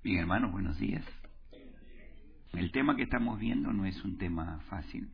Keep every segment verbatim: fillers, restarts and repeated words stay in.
Bien, hermanos, buenos días. El tema que estamos viendo no es un tema fácil.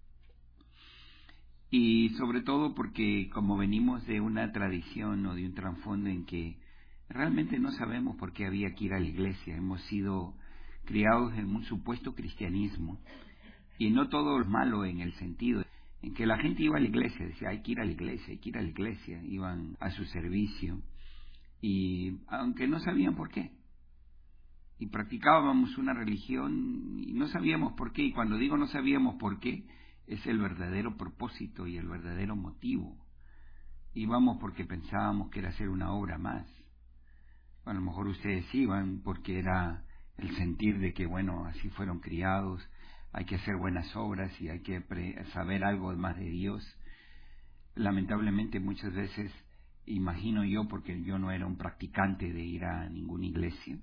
Y sobre todo porque como venimos de una tradición o de un trasfondo en que realmente no sabemos por qué había que ir a la iglesia, hemos sido criados en un supuesto cristianismo, y no todo es malo en el sentido en que la gente iba a la iglesia, decía hay que ir a la iglesia, hay que ir a la iglesia, iban a su servicio, y aunque no sabían por qué. Y practicábamos una religión y no sabíamos por qué, y cuando digo no sabíamos por qué, es el verdadero propósito y el verdadero motivo. Íbamos porque pensábamos que era hacer una obra más. A lo mejor ustedes iban porque era el sentir de que, bueno, así fueron criados, hay que hacer buenas obras y hay que saber algo más de Dios. Lamentablemente muchas veces, imagino yo, porque yo no era un practicante de ir a ninguna iglesia,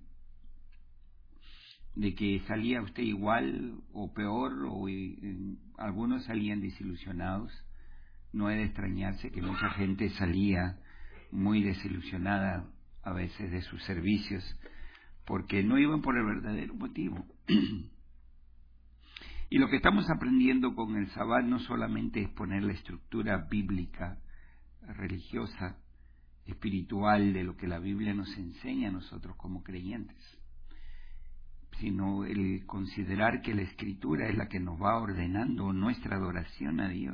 de que salía usted igual o peor, o eh, algunos salían desilusionados. No es de extrañarse que mucha gente salía muy desilusionada a veces de sus servicios, porque no iban por el verdadero motivo. Y lo que estamos aprendiendo con el Sabbat no solamente es poner la estructura bíblica, religiosa, espiritual, de lo que la Biblia nos enseña a nosotros como creyentes, sino el considerar que la Escritura es la que nos va ordenando nuestra adoración a Dios.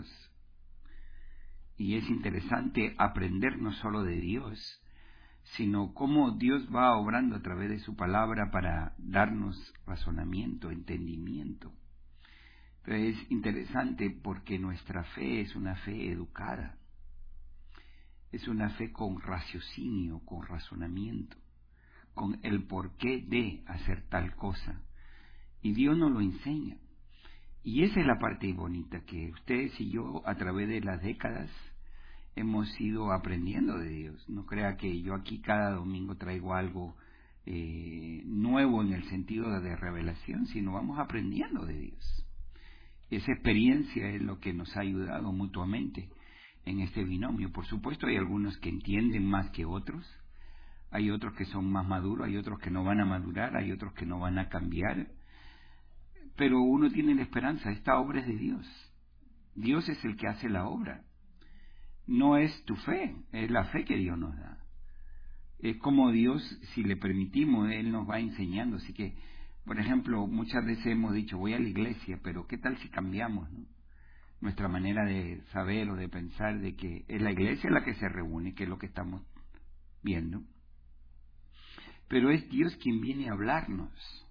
Y es interesante aprender no solo de Dios, sino cómo Dios va obrando a través de su palabra para darnos razonamiento, entendimiento. Entonces es interesante porque nuestra fe es una fe educada, es una fe con raciocinio, con razonamiento, con el porqué de hacer tal cosa, y Dios nos lo enseña. Y esa es la parte bonita, que ustedes y yo a través de las décadas hemos ido aprendiendo de Dios. No crea que yo aquí cada domingo traigo algo eh, nuevo en el sentido de revelación, sino vamos aprendiendo de Dios. Esa experiencia es lo que nos ha ayudado mutuamente en este binomio. Por supuesto hay algunos que entienden más que otros, hay otros que son más maduros, hay otros que no van a madurar, hay otros que no van a cambiar, pero uno tiene la esperanza, esta obra es de Dios. Dios es el que hace la obra. No es tu fe, es la fe que Dios nos da. Es como Dios, si le permitimos, Él nos va enseñando. Así que, por ejemplo, muchas veces hemos dicho, voy a la iglesia, pero ¿qué tal si cambiamos, no? Nuestra manera de saber o de pensar de que es la iglesia la que se reúne, que es lo que estamos viendo. Pero es Dios quien viene a hablarnos.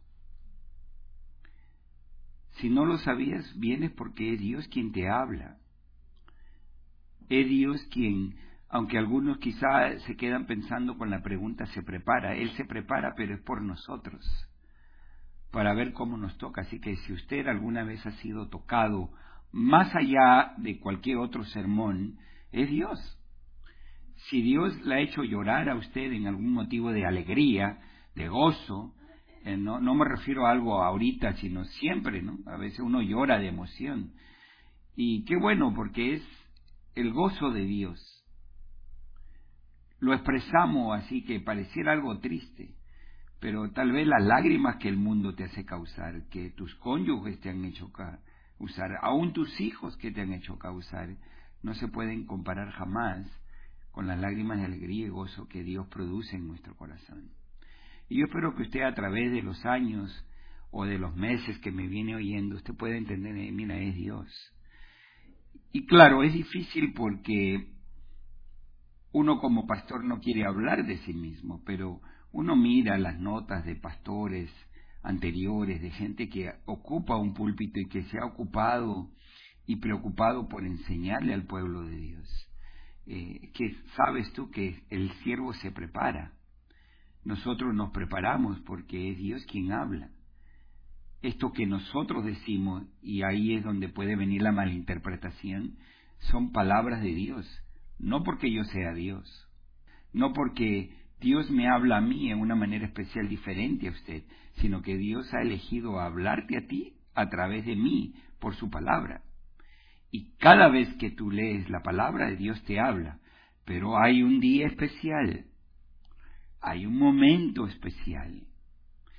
Si no lo sabías, vienes porque es Dios quien te habla. Es Dios quien, aunque algunos quizá se quedan pensando con la pregunta, se prepara. Él se prepara, pero es por nosotros, para ver cómo nos toca. Así que si usted alguna vez ha sido tocado, más allá de cualquier otro sermón, es Dios. Si Dios le ha hecho llorar a usted en algún motivo de alegría, de gozo, eh, no, no me refiero a algo ahorita, sino siempre, ¿no? A veces uno llora de emoción. Y qué bueno, porque es el gozo de Dios. Lo expresamos así que pareciera algo triste, pero tal vez las lágrimas que el mundo te hace causar, que tus cónyuges te han hecho causar, aún tus hijos que te han hecho causar, no se pueden comparar jamás con las lágrimas de alegría y gozo que Dios produce en nuestro corazón. Y yo espero que usted, a través de los años o de los meses que me viene oyendo, usted pueda entender, mira, es Dios. Y claro, es difícil porque uno como pastor no quiere hablar de sí mismo, pero uno mira las notas de pastores anteriores, de gente que ocupa un púlpito y que se ha ocupado y preocupado por enseñarle al pueblo de Dios. Eh, que sabes tú que el siervo se prepara. Nosotros nos preparamos porque es Dios quien habla. Esto que nosotros decimos, y ahí es donde puede venir la malinterpretación, son palabras de Dios. No porque yo sea Dios, no porque Dios me habla a mí en una manera especial diferente a usted, sino que Dios ha elegido hablarte a ti a través de mí, por su palabra. Y cada vez que tú lees la palabra de Dios te habla, pero hay un día especial, hay un momento especial.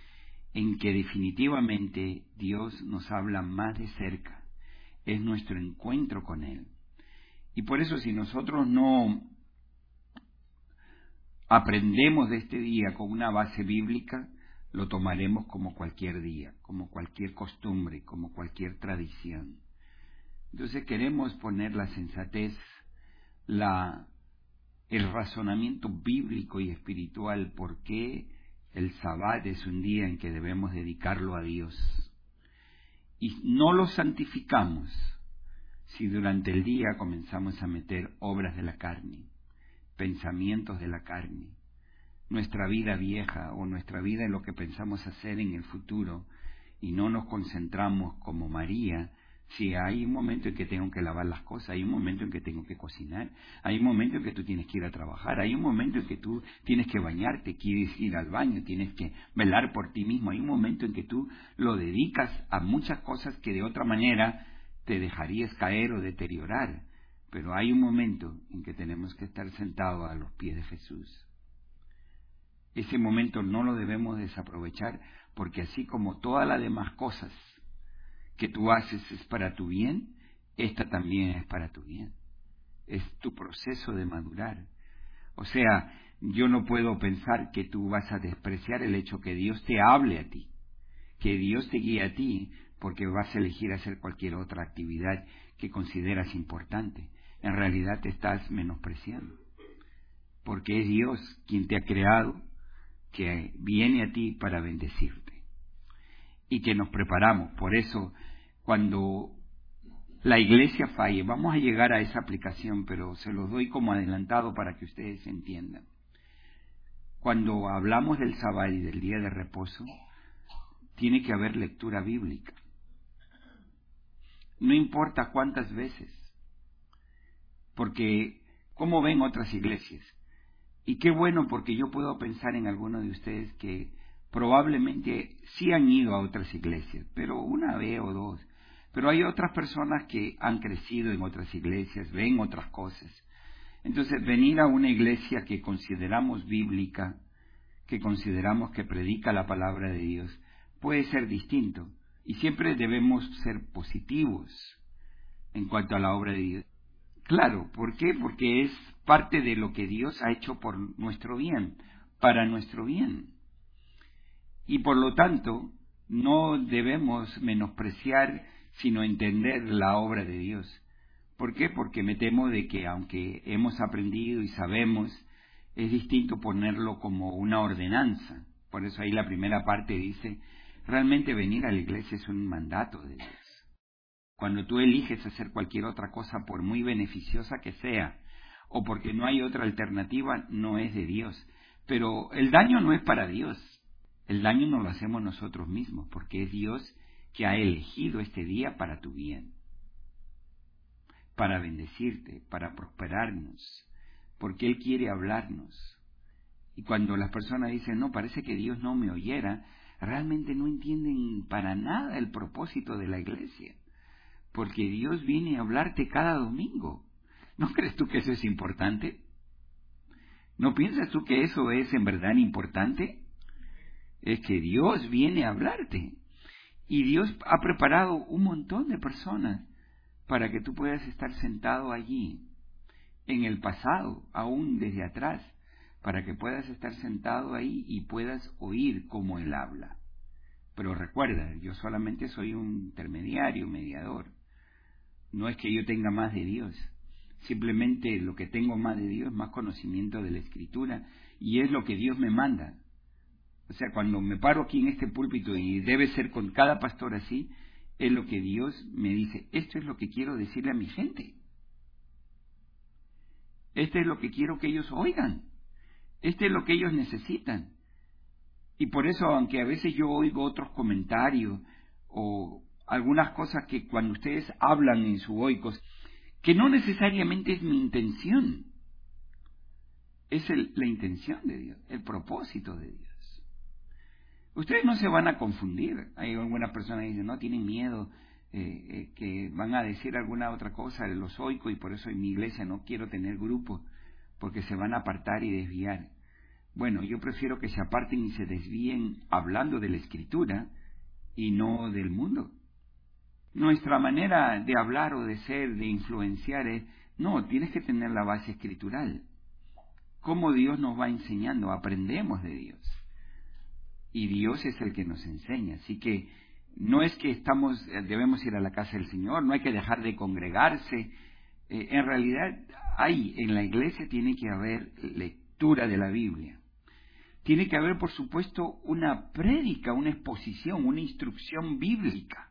en que definitivamente Dios nos habla más de cerca. Es nuestro encuentro con Él. Y por eso si nosotros no aprendemos de este día con una base bíblica, lo tomaremos como cualquier día, como cualquier costumbre, como cualquier tradición. Entonces queremos poner la sensatez, la, el razonamiento bíblico y espiritual, por qué el Sabbat es un día en que debemos dedicarlo a Dios. Y no lo santificamos si durante el día comenzamos a meter obras de la carne, pensamientos de la carne, nuestra vida vieja o nuestra vida en lo que pensamos hacer en el futuro, y no nos concentramos como María. Si hay un momento en que tengo que lavar las cosas, hay un momento en que tengo que cocinar, hay un momento en que tú tienes que ir a trabajar, hay un momento en que tú tienes que bañarte, quieres ir al baño, tienes que velar por ti mismo, hay un momento en que tú lo dedicas a muchas cosas que de otra manera te dejarías caer o deteriorar. Pero hay un momento en que tenemos que estar sentados a los pies de Jesús. Ese momento no lo debemos desaprovechar, porque así como todas las demás cosas que tú haces es para tu bien, esta también es para tu bien. Es tu proceso de madurar. O sea, yo no puedo pensar que tú vas a despreciar el hecho que Dios te hable a ti, que Dios te guíe a ti, porque vas a elegir hacer cualquier otra actividad que consideras importante. En realidad te estás menospreciando, porque es Dios quien te ha creado, que viene a ti para bendecirte, y que nos preparamos. Por eso, cuando la iglesia falle, vamos a llegar a esa aplicación, pero se los doy como adelantado para que ustedes entiendan. Cuando hablamos del sábado y del día de reposo, tiene que haber lectura bíblica. No importa cuántas veces, porque ¿cómo ven otras iglesias? Y qué bueno, porque yo puedo pensar en algunos de ustedes que probablemente sí han ido a otras iglesias, pero una vez o dos. Pero hay otras personas que han crecido en otras iglesias, ven otras cosas. Entonces, venir a una iglesia que consideramos bíblica, que consideramos que predica la palabra de Dios, puede ser distinto. Y siempre debemos ser positivos en cuanto a la obra de Dios. Claro, ¿por qué? Porque es parte de lo que Dios ha hecho por nuestro bien, para nuestro bien. Y por lo tanto, no debemos menospreciar, sino entender la obra de Dios. ¿Por qué? Porque me temo de que aunque hemos aprendido y sabemos, es distinto ponerlo como una ordenanza. Por eso ahí la primera parte dice, realmente venir a la iglesia es un mandato de Dios. Cuando tú eliges hacer cualquier otra cosa, por muy beneficiosa que sea, o porque no hay otra alternativa, no es de Dios. Pero el daño no es para Dios. El daño nos lo hacemos nosotros mismos, porque es Dios que ha elegido este día para tu bien, para bendecirte, para prosperarnos, porque Él quiere hablarnos. Y cuando las personas dicen, no, parece que Dios no me oyera, realmente no entienden para nada el propósito de la iglesia. Porque Dios viene a hablarte cada domingo. ¿No crees tú que eso es importante? ¿No piensas tú que eso es en verdad importante? Es que Dios viene a hablarte. Y Dios ha preparado un montón de personas para que tú puedas estar sentado allí, en el pasado, aún desde atrás, para que puedas estar sentado ahí y puedas oír cómo Él habla. Pero recuerda, yo solamente soy un intermediario, mediador. No es que yo tenga más de Dios, simplemente lo que tengo más de Dios es más conocimiento de la Escritura, y es lo que Dios me manda. O sea, cuando me paro aquí en este púlpito, y debe ser con cada pastor así, es lo que Dios me dice, esto es lo que quiero decirle a mi gente. Esto es lo que quiero que ellos oigan. Esto es lo que ellos necesitan. Y por eso, aunque a veces yo oigo otros comentarios o algunas cosas que cuando ustedes hablan en su oicos, que no necesariamente es mi intención, es el, la intención de Dios, el propósito de Dios. Ustedes no se van a confundir. Hay algunas personas que dicen, no, tienen miedo, eh, eh, que van a decir alguna otra cosa, los oico, y por eso en mi iglesia no quiero tener grupo, porque se van a apartar y desviar. Bueno, yo prefiero que se aparten y se desvíen hablando de la Escritura y no del mundo. Nuestra manera de hablar o de ser, de influenciar es, no, tienes que tener la base escritural. ¿Cómo Dios nos va enseñando? Aprendemos de Dios. Y Dios es el que nos enseña. Así que no es que estamos, debemos ir a la casa del Señor, no hay que dejar de congregarse. Eh, en realidad, hay, en la iglesia tiene que haber lectura de la Biblia. Tiene que haber, por supuesto, una prédica, una exposición, una instrucción bíblica.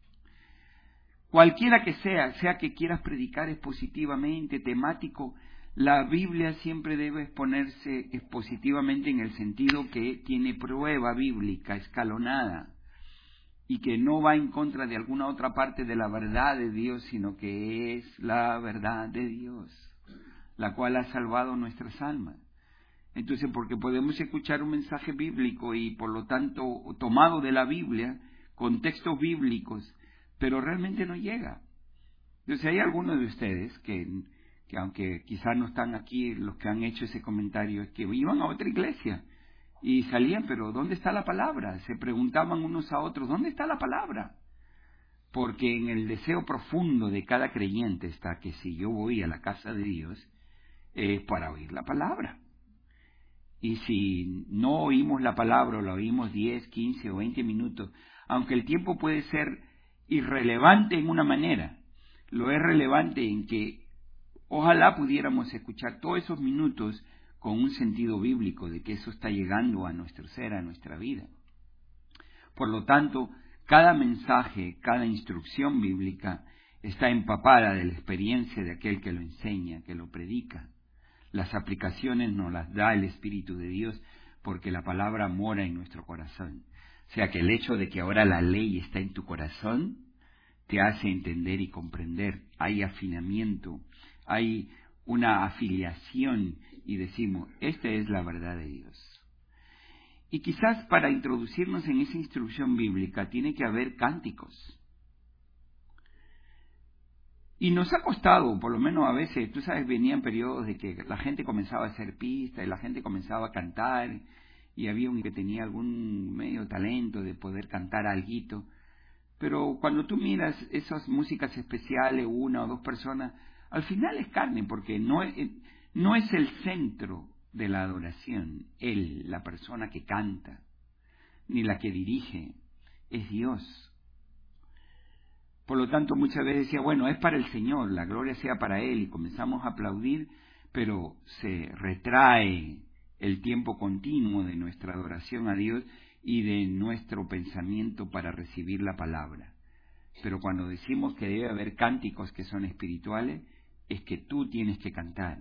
Cualquiera que sea, sea que quieras predicar expositivamente, temático, la Biblia siempre debe exponerse expositivamente en el sentido que tiene prueba bíblica, escalonada, y que no va en contra de alguna otra parte de la verdad de Dios, sino que es la verdad de Dios, la cual ha salvado nuestras almas. Entonces, porque podemos escuchar un mensaje bíblico y por lo tanto tomado de la Biblia, con textos bíblicos, pero realmente no llega. Entonces hay algunos de ustedes que, que aunque quizás no están aquí, los que han hecho ese comentario, es que iban a otra iglesia y salían, pero ¿dónde está la palabra? Se preguntaban unos a otros, ¿dónde está la palabra? Porque en el deseo profundo de cada creyente está que si yo voy a la casa de Dios, es para oír la palabra. Y si no oímos la palabra, o la oímos diez, quince o veinte minutos, aunque el tiempo puede ser irrelevante en una manera, lo es relevante en que ojalá pudiéramos escuchar todos esos minutos con un sentido bíblico de que eso está llegando a nuestro ser, a nuestra vida. Por lo tanto, cada mensaje, cada instrucción bíblica está empapada de la experiencia de aquel que lo enseña, que lo predica. Las aplicaciones nos las da el Espíritu de Dios porque la palabra mora en nuestro corazón. O sea que el hecho de que ahora la ley está en tu corazón te hace entender y comprender. Hay afinamiento, hay una afiliación y decimos, esta es la verdad de Dios. Y quizás para introducirnos en esa instrucción bíblica tiene que haber cánticos. Y nos ha costado, por lo menos a veces, tú sabes, venían periodos de que la gente comenzaba a hacer pista y la gente comenzaba a cantar y había un que tenía algún medio talento de poder cantar alguito. Pero cuando tú miras esas músicas especiales, una o dos personas, al final es carne, porque no es, no es el centro de la adoración, él, la persona que canta, ni la que dirige, es Dios. Por lo tanto, muchas veces decía, bueno, es para el Señor, la gloria sea para Él, y comenzamos a aplaudir, pero se retrae el tiempo continuo de nuestra adoración a Dios y de nuestro pensamiento para recibir la palabra. Pero cuando decimos que debe haber cánticos que son espirituales, es que tú tienes que cantar.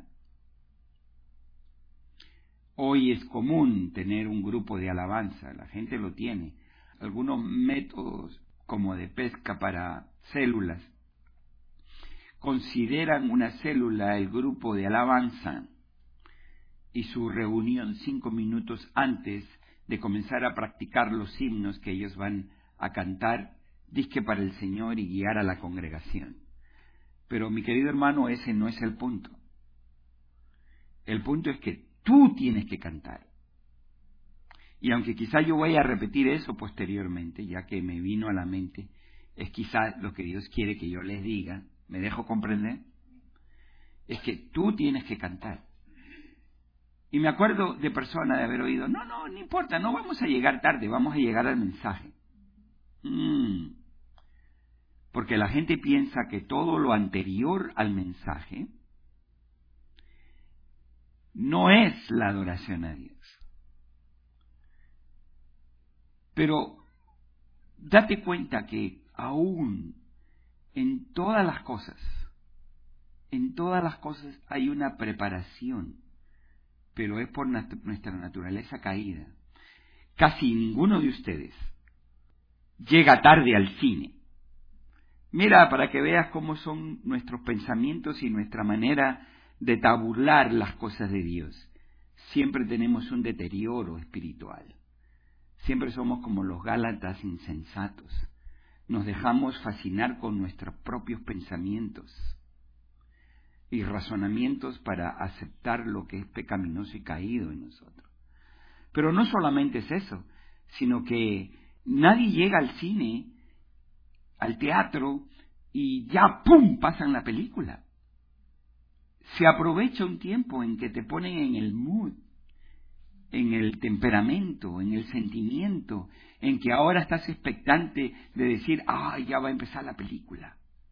Hoy es común tener un grupo de alabanza, la gente lo tiene. Algunos métodos como de pesca para células consideran una célula el grupo de alabanza y su reunión cinco minutos antes de comenzar a practicar los himnos que ellos van a cantar, disque para el Señor y guiar a la congregación. Pero mi querido hermano, ese no es el punto. El punto es que tú tienes que cantar. Y aunque quizá yo vaya a repetir eso posteriormente, ya que me vino a la mente, es quizá lo que Dios quiere que yo les diga, ¿me dejo comprender? Es que tú tienes que cantar. Y me acuerdo de personas de haber oído, no, no, no importa, no vamos a llegar tarde, vamos a llegar al mensaje. Mm. Porque la gente piensa que todo lo anterior al mensaje no es la adoración a Dios. Pero date cuenta que aún en todas las cosas, en todas las cosas hay una preparación, pero es por nat- nuestra naturaleza caída. Casi ninguno de ustedes llega tarde al cine. Mira, para que veas cómo son nuestros pensamientos y nuestra manera de tabular las cosas de Dios. Siempre tenemos un deterioro espiritual. Siempre somos como los gálatas insensatos. Nos dejamos fascinar con nuestros propios pensamientos y razonamientos para aceptar lo que es pecaminoso y caído en nosotros. Pero no solamente es eso, sino que nadie llega al cine, al teatro, y ya, ¡pum!, pasan la película. Se aprovecha un tiempo en que te ponen en el mood, en el temperamento, en el sentimiento, en que ahora estás expectante de decir, ¡ah, ya va a empezar la película!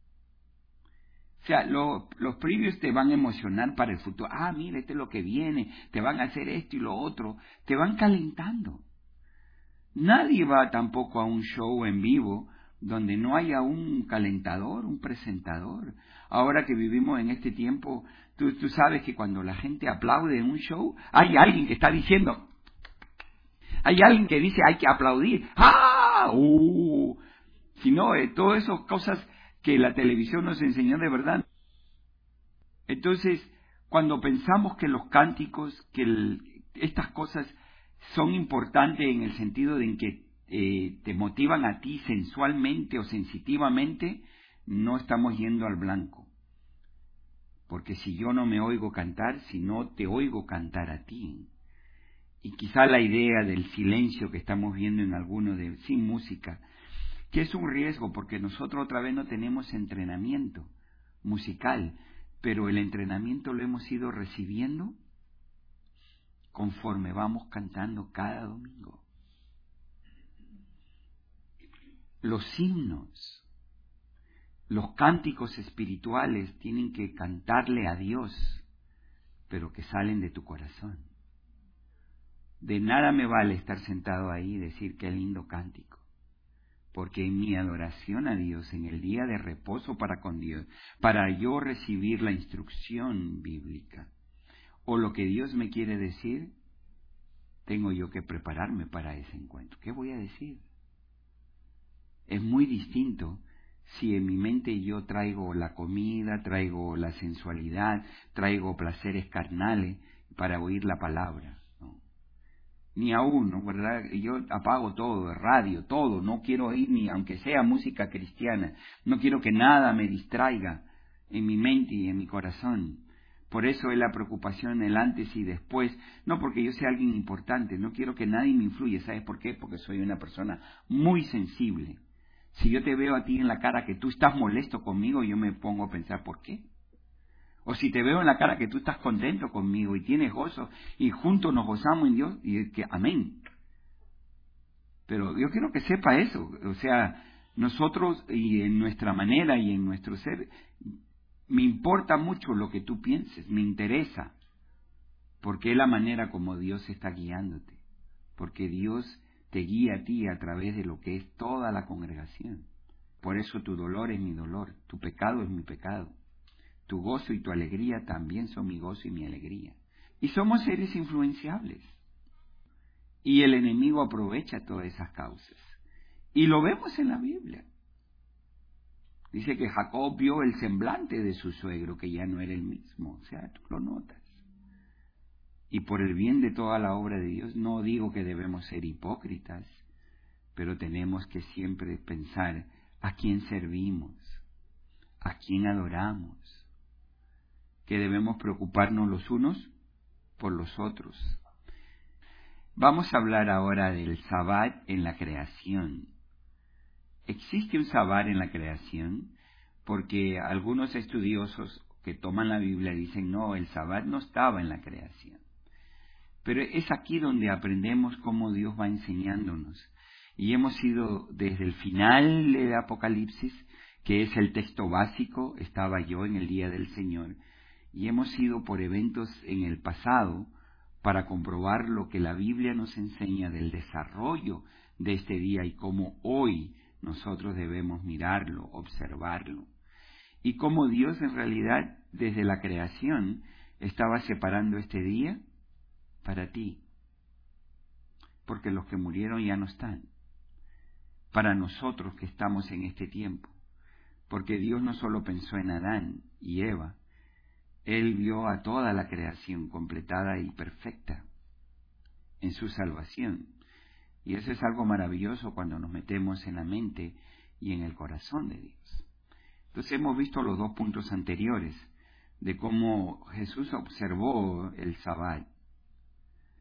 O sea, lo, los previos te van a emocionar para el futuro. Ah, mira, este es lo que viene, te van a hacer esto y lo otro, te van calentando. Nadie va tampoco a un show en vivo donde no haya un calentador, un presentador. Ahora que vivimos en este tiempo, tú, tú sabes que cuando la gente aplaude en un show, hay alguien que está diciendo, hay alguien que dice hay que aplaudir. ¡Ah! ¡Uh! Si no, eh, todas esas cosas que la televisión nos enseñó de verdad. Entonces, cuando pensamos que los cánticos, que el, estas cosas son importantes en el sentido de en que eh, te motivan a ti sensualmente o sensitivamente, no estamos yendo al blanco. Porque si yo no me oigo cantar, si no te oigo cantar a ti. Y quizá la idea del silencio que estamos viendo en algunos de sin música, que es un riesgo porque nosotros otra vez no tenemos entrenamiento musical, pero el entrenamiento lo hemos ido recibiendo conforme vamos cantando cada domingo. Los himnos, los cánticos espirituales tienen que cantarle a Dios, pero que salen de tu corazón. De nada me vale estar sentado ahí y decir qué lindo cántico, porque en mi adoración a Dios, en el día de reposo para con Dios, para yo recibir la instrucción bíblica, o lo que Dios me quiere decir, tengo yo que prepararme para ese encuentro. ¿Qué voy a decir? Es muy distinto si en mi mente yo traigo la comida, traigo la sensualidad, traigo placeres carnales para oír la palabra. ¿No? Ni aún, ¿no? ¿Verdad? Yo apago todo, radio, todo, no quiero oír ni, aunque sea música cristiana, no quiero que nada me distraiga en mi mente y en mi corazón. Por eso es la preocupación el antes y después, no porque yo sea alguien importante, no quiero que nadie me influya, ¿sabes por qué? Porque soy una persona muy sensible. Si yo te veo a ti en la cara que tú estás molesto conmigo, yo me pongo a pensar, ¿por qué? O si te veo en la cara que tú estás contento conmigo y tienes gozo y juntos nos gozamos en Dios, y que amén. Pero yo quiero que sepa eso, o sea, nosotros y en nuestra manera y en nuestro ser, me importa mucho lo que tú pienses, me interesa, porque es la manera como Dios está guiándote, porque Dios te guía a ti a través de lo que es toda la congregación. Por eso tu dolor es mi dolor, tu pecado es mi pecado, tu gozo y tu alegría también son mi gozo y mi alegría. Y somos seres influenciables. Y el enemigo aprovecha todas esas causas. Y lo vemos en la Biblia. Dice que Jacob vio el semblante de su suegro, que ya no era el mismo. O sea, tú lo notas. Y por el bien de toda la obra de Dios, no digo que debemos ser hipócritas, pero tenemos que siempre pensar a quién servimos, a quién adoramos, que debemos preocuparnos los unos por los otros. Vamos a hablar ahora del Sabbat en la creación. ¿Existe un Sabbat en la creación? Porque algunos estudiosos que toman la Biblia dicen, no, el Sabbat no estaba en la creación. Pero es aquí donde aprendemos cómo Dios va enseñándonos. Y hemos ido desde el final de Apocalipsis, que es el texto básico, estaba yo en el día del Señor, y hemos ido por eventos en el pasado para comprobar lo que la Biblia nos enseña del desarrollo de este día y cómo hoy nosotros debemos mirarlo, observarlo. Y cómo Dios en realidad desde la creación estaba separando este día para ti, porque los que murieron ya no están, para nosotros que estamos en este tiempo, porque Dios no solo pensó en Adán y Eva, Él vio a toda la creación completada y perfecta en su salvación, y eso es algo maravilloso cuando nos metemos en la mente y en el corazón de Dios. Entonces hemos visto los dos puntos anteriores, de cómo Jesús observó el Sabbat,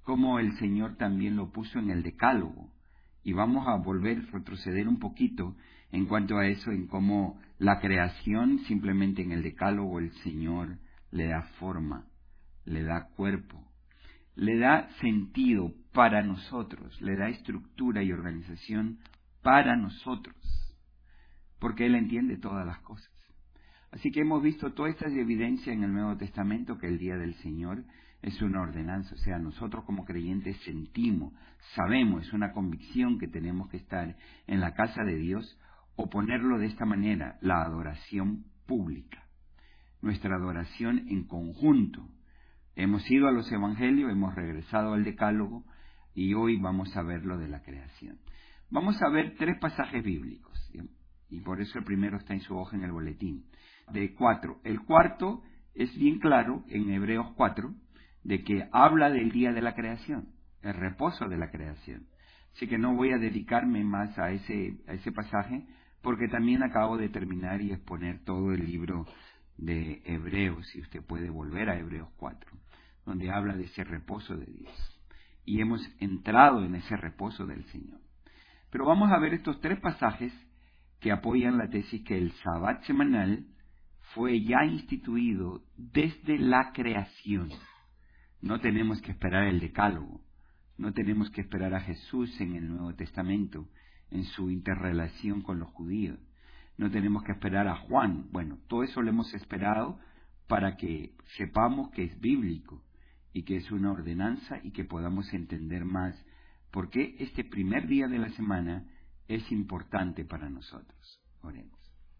como el Señor también lo puso en el Decálogo. Y vamos a volver a retroceder un poquito en cuanto a eso, en cómo la creación, simplemente en el Decálogo, el Señor le da forma, le da cuerpo, le da sentido para nosotros, le da estructura y organización para nosotros, porque Él entiende todas las cosas. Así que hemos visto toda esta evidencia en el Nuevo Testamento que el día del Señor es una ordenanza, o sea, nosotros como creyentes sentimos, sabemos, es una convicción que tenemos que estar en la casa de Dios, o ponerlo de esta manera, la adoración pública, nuestra adoración en conjunto. Hemos ido a los evangelios, hemos regresado al Decálogo y hoy vamos a ver lo de la creación. Vamos a ver tres pasajes bíblicos, ¿sí? Y por eso el primero está en su hoja en el boletín, de cuatro. El cuarto es bien claro en Hebreos cuatro, de que habla del día de la creación, el reposo de la creación. Así que no voy a dedicarme más a ese, a ese pasaje, porque también acabo de terminar y exponer todo el libro de Hebreos, si usted puede volver a Hebreos cuatro, donde habla de ese reposo de Dios. Y hemos entrado en ese reposo del Señor. Pero vamos a ver estos tres pasajes que apoyan la tesis que el Sabbat semanal fue ya instituido desde la creación. No tenemos que esperar el Decálogo, no tenemos que esperar a Jesús en el Nuevo Testamento, en su interrelación con los judíos. No tenemos que esperar a Juan. Bueno, todo eso lo hemos esperado para que sepamos que es bíblico y que es una ordenanza y que podamos entender más por qué este primer día de la semana es importante para nosotros. Oremos.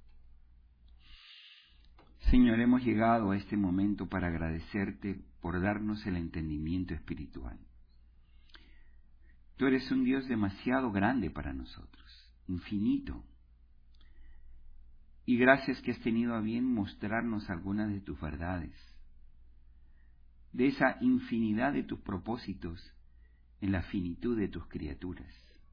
Señor, hemos llegado a este momento para agradecerte por darnos el entendimiento espiritual. Tú eres un Dios demasiado grande para nosotros, infinito. Y gracias que has tenido a bien mostrarnos algunas de tus verdades, de esa infinidad de tus propósitos en la finitud de tus criaturas,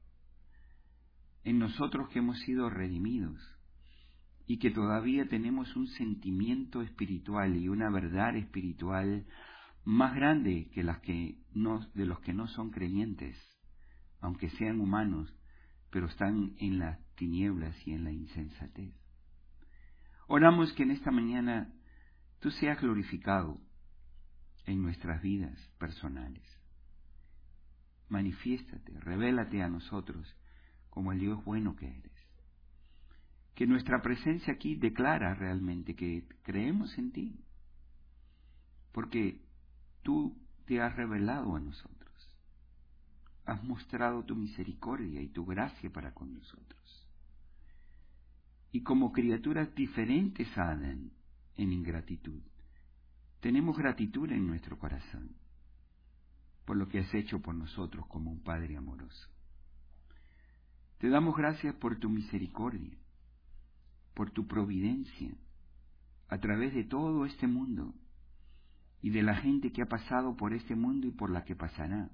en nosotros que hemos sido redimidos y que todavía tenemos un sentimiento espiritual y una verdad espiritual más grande que las que no, de los que no son creyentes, aunque sean humanos, pero están en las tinieblas y en la insensatez. Oramos que en esta mañana tú seas glorificado en nuestras vidas personales. Manifiéstate, revélate a nosotros como el Dios bueno que eres. Que nuestra presencia aquí declara realmente que creemos en ti, porque tú te has revelado a nosotros. Has mostrado tu misericordia y tu gracia para con nosotros. Y como criaturas diferentes a Adán en ingratitud, tenemos gratitud en nuestro corazón por lo que has hecho por nosotros como un Padre amoroso. Te damos gracias por tu misericordia, por tu providencia, a través de todo este mundo y de la gente que ha pasado por este mundo y por la que pasará.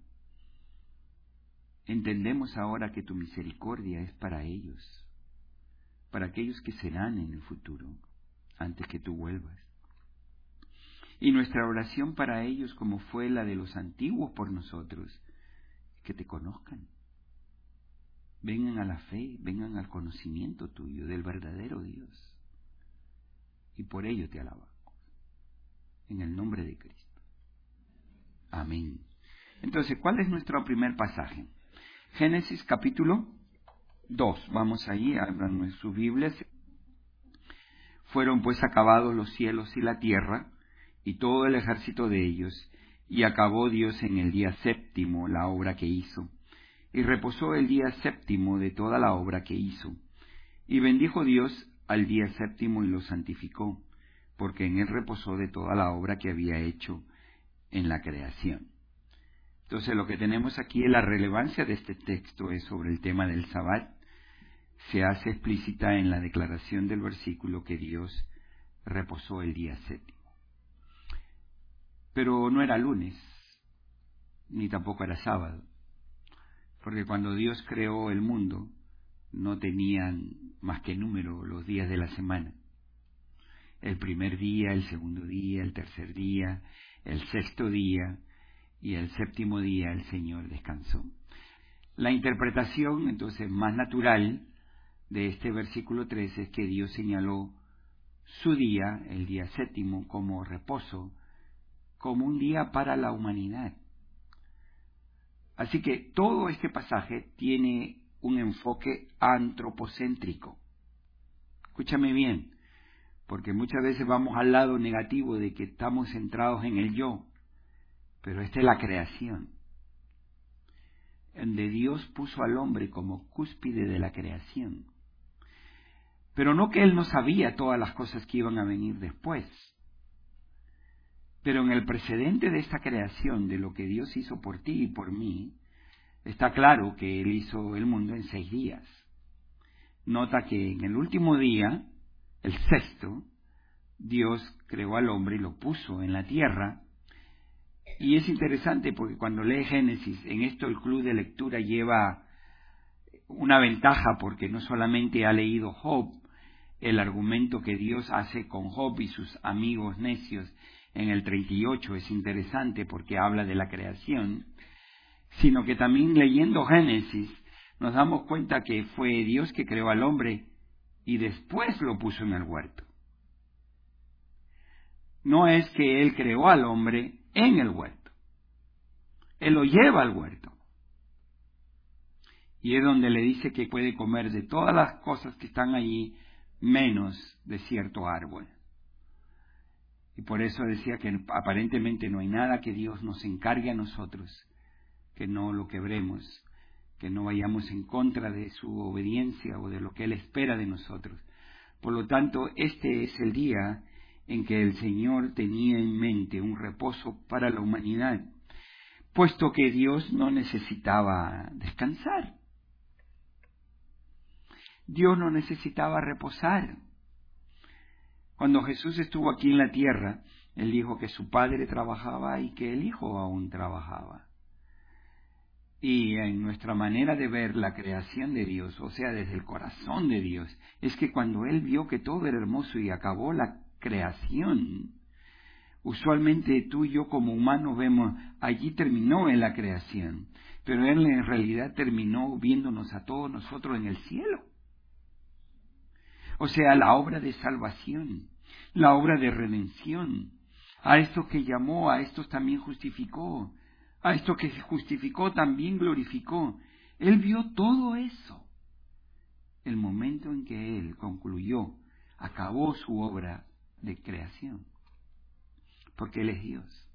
Entendemos ahora que tu misericordia es para ellos, para aquellos que serán en el futuro, antes que tú vuelvas. Y nuestra oración para ellos, como fue la de los antiguos por nosotros, es que te conozcan. Vengan a la fe, vengan al conocimiento tuyo, del verdadero Dios. Y por ello te alabamos. En el nombre de Cristo. Amén. Entonces, ¿cuál es nuestro primer pasaje? Génesis capítulo dos. Vamos ahí, abran sus Biblias. Fueron pues acabados los cielos y la tierra, y todo el ejército de ellos, y acabó Dios en el día séptimo la obra que hizo, y reposó el día séptimo de toda la obra que hizo. Y bendijo Dios al día séptimo y lo santificó, porque en él reposó de toda la obra que había hecho en la creación. Entonces lo que tenemos aquí es la relevancia de este texto es sobre el tema del Sabbat. Se hace explícita en la declaración del versículo que Dios reposó el día séptimo. Pero no era lunes, ni tampoco era sábado, porque cuando Dios creó el mundo no tenían más que número los días de la semana. El primer día, el segundo día, el tercer día, el sexto día, y el séptimo día el Señor descansó. La interpretación, entonces, más natural de este versículo tres es que Dios señaló su día, el día séptimo, como reposo, como un día para la humanidad. Así que todo este pasaje tiene un enfoque antropocéntrico. Escúchame bien, porque muchas veces vamos al lado negativo de que estamos centrados en el yo, pero esta es la creación, donde Dios puso al hombre como cúspide de la creación. Pero no que Él no sabía todas las cosas que iban a venir después, pero en el precedente de esta creación, de lo que Dios hizo por ti y por mí, está claro que Él hizo el mundo en seis días. Nota que en el último día, el sexto, Dios creó al hombre y lo puso en la tierra. Y es interesante porque cuando lee Génesis, en esto el club de lectura lleva una ventaja porque no solamente ha leído Job, el argumento que Dios hace con Job y sus amigos necios en el treinta y ocho es interesante porque habla de la creación, sino que también leyendo Génesis nos damos cuenta que fue Dios que creó al hombre y después lo puso en el huerto. No es que Él creó al hombre en el huerto, Él lo lleva al huerto. Y es donde le dice que puede comer de todas las cosas que están allí, menos de cierto árbol. Y por eso decía que aparentemente no hay nada que Dios nos encargue a nosotros, que no lo quebremos, que no vayamos en contra de su obediencia o de lo que Él espera de nosotros. Por lo tanto, este es el día en que el Señor tenía en mente un reposo para la humanidad, puesto que Dios no necesitaba descansar. Dios no necesitaba reposar. Cuando Jesús estuvo aquí en la tierra, Él dijo que su Padre trabajaba y que el Hijo aún trabajaba. Y en nuestra manera de ver la creación de Dios, o sea, desde el corazón de Dios, es que cuando Él vio que todo era hermoso y acabó la creación, usualmente tú y yo como humanos vemos, allí terminó en la creación, pero Él en realidad terminó viéndonos a todos nosotros en el cielo. O sea, la obra de salvación, la obra de redención. A estos que llamó, a estos también justificó. A estos que justificó también glorificó. Él vio todo eso. El momento en que Él concluyó, acabó su obra de creación. Porque Él es Dios.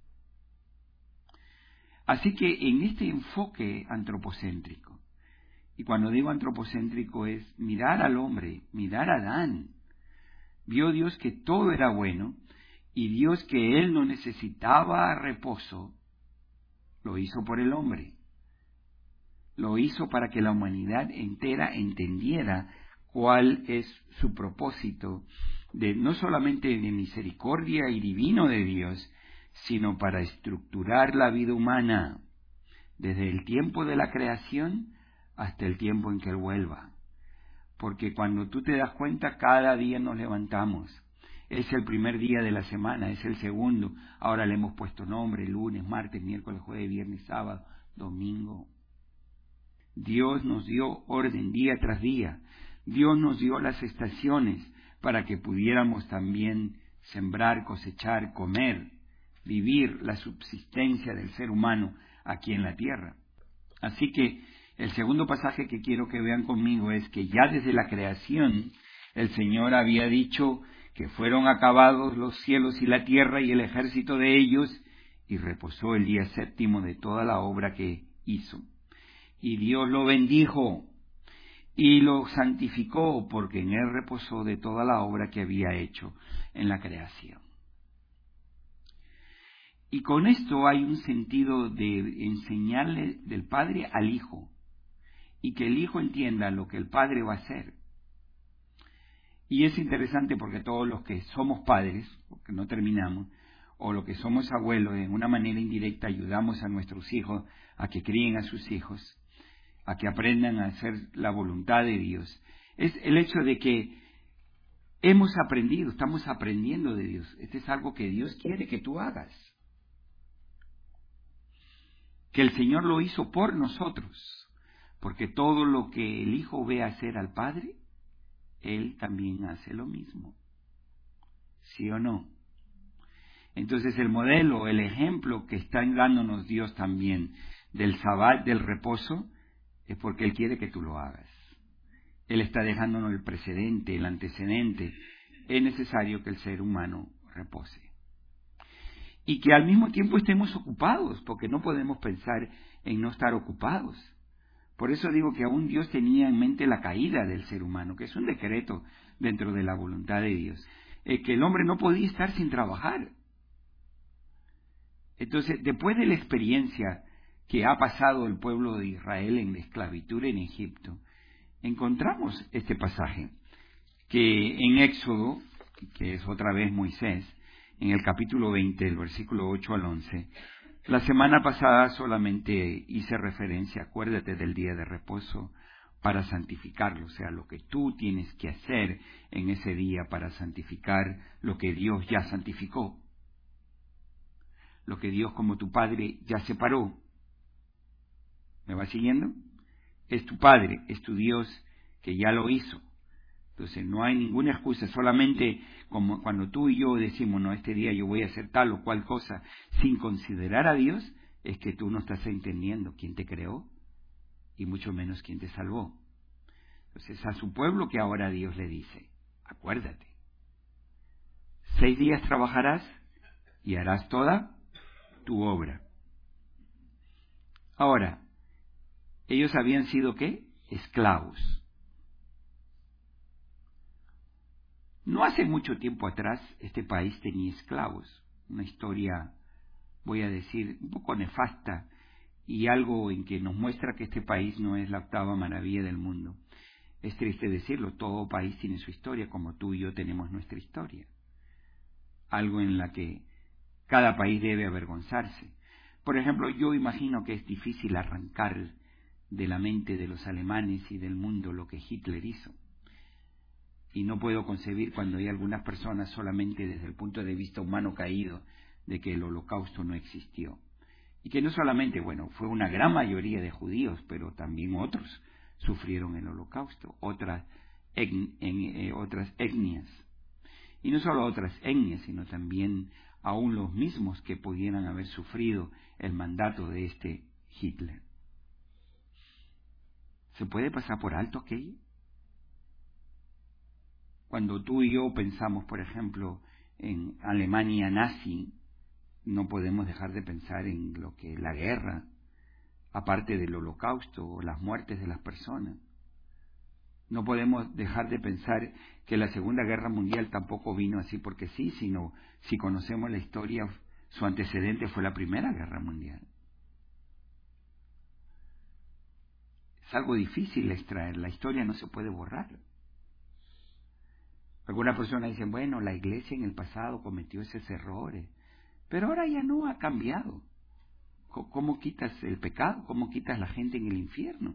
Así que en este enfoque antropocéntrico, y cuando digo antropocéntrico es mirar al hombre, mirar a Adán. Vio Dios que todo era bueno y Dios que Él no necesitaba reposo, lo hizo por el hombre. Lo hizo para que la humanidad entera entendiera cuál es su propósito, de no solamente de misericordia y divino de Dios, sino para estructurar la vida humana desde el tiempo de la creación hasta el tiempo en que Él vuelva. Porque cuando tú te das cuenta, cada día nos levantamos. Es el primer día de la semana, es el segundo. Ahora le hemos puesto nombre, lunes, martes, miércoles, jueves, viernes, sábado, domingo. Dios nos dio orden día tras día. Dios nos dio las estaciones para que pudiéramos también sembrar, cosechar, comer, vivir la subsistencia del ser humano aquí en la tierra. Así que el segundo pasaje que quiero que vean conmigo es que ya desde la creación el Señor había dicho que fueron acabados los cielos y la tierra y el ejército de ellos, y reposó el día séptimo de toda la obra que hizo. Y Dios lo bendijo y lo santificó, porque en Él reposó de toda la obra que había hecho en la creación. Y con esto hay un sentido de enseñarle del Padre al Hijo, y que el Hijo entienda lo que el Padre va a hacer. Y es interesante porque todos los que somos padres, porque no terminamos, o los que somos abuelos, en una manera indirecta ayudamos a nuestros hijos a que críen a sus hijos, a que aprendan a hacer la voluntad de Dios. Es el hecho de que hemos aprendido, estamos aprendiendo de Dios. Este es algo que Dios quiere que tú hagas. que el Señor lo hizo por nosotros, porque todo lo que el Hijo ve hacer al Padre, Él también hace lo mismo. ¿Sí o no? Entonces el modelo, el ejemplo que está dándonos Dios también del Sabbat, del reposo, es porque Él quiere que tú lo hagas. Él está dejándonos el precedente, el antecedente. Es necesario que el ser humano repose. Y que al mismo tiempo estemos ocupados, porque no podemos pensar en no estar ocupados. Por eso digo que aún Dios tenía en mente la caída del ser humano, que es un decreto dentro de la voluntad de Dios. Eh, que el hombre no podía estar sin trabajar. Entonces, después de la experiencia que ha pasado el pueblo de Israel en la esclavitud en Egipto, encontramos este pasaje, que en Éxodo, que es otra vez Moisés, en el capítulo veinte, del versículo ocho al once, la semana pasada solamente hice referencia, acuérdate del día de reposo, para santificarlo, o sea, lo que tú tienes que hacer en ese día para santificar lo que Dios ya santificó, lo que Dios como tu Padre ya separó. ¿Me va siguiendo? Es tu Padre, es tu Dios que ya lo hizo. Entonces no hay ninguna excusa, solamente como cuando tú y yo decimos, no, este día yo voy a hacer tal o cual cosa, sin considerar a Dios, es que tú no estás entendiendo quién te creó y mucho menos quién te salvó. Entonces a su pueblo que ahora Dios le dice, acuérdate, seis días trabajarás y harás toda tu obra. Ahora, ellos habían sido ¿qué? Esclavos. No hace mucho tiempo atrás este país tenía esclavos, una historia, voy a decir, un poco nefasta y algo en que nos muestra que este país no es la octava maravilla del mundo. Es triste decirlo, todo país tiene su historia, como tú y yo tenemos nuestra historia. Algo en la que cada país debe avergonzarse. Por ejemplo, yo imagino que es difícil arrancar de la mente de los alemanes y del mundo lo que Hitler hizo. Y no puedo concebir cuando hay algunas personas solamente desde el punto de vista humano caído de que el holocausto no existió. Y que no solamente, bueno, fue una gran mayoría de judíos, pero también otros sufrieron el holocausto, otras, en, en, eh, otras etnias. Y no solo otras etnias, sino también aún los mismos que pudieran haber sufrido el mandato de este Hitler. ¿Se puede pasar por alto aquello? Cuando tú y yo pensamos, por ejemplo, en Alemania nazi, no podemos dejar de pensar en lo que es la guerra, aparte del holocausto o las muertes de las personas. No podemos dejar de pensar que la Segunda Guerra Mundial tampoco vino así porque sí, sino si conocemos la historia, su antecedente fue la Primera Guerra Mundial. Es algo difícil de extraer, la historia no se puede borrar. Algunas personas dicen, bueno, la iglesia en el pasado cometió esos errores, pero ahora ya no ha cambiado. ¿Cómo quitas el pecado? ¿Cómo quitas la gente en el infierno?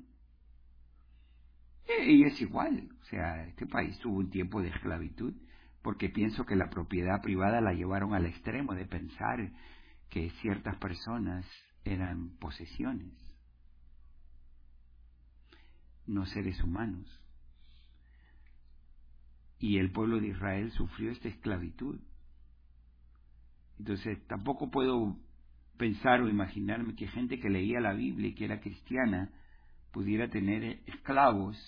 Y es igual, o sea, este país tuvo un tiempo de esclavitud, porque pienso que la propiedad privada la llevaron al extremo de pensar que ciertas personas eran posesiones, no seres humanos. Y el pueblo de Israel sufrió esta esclavitud. Entonces tampoco puedo pensar o imaginarme que gente que leía la Biblia y que era cristiana pudiera tener esclavos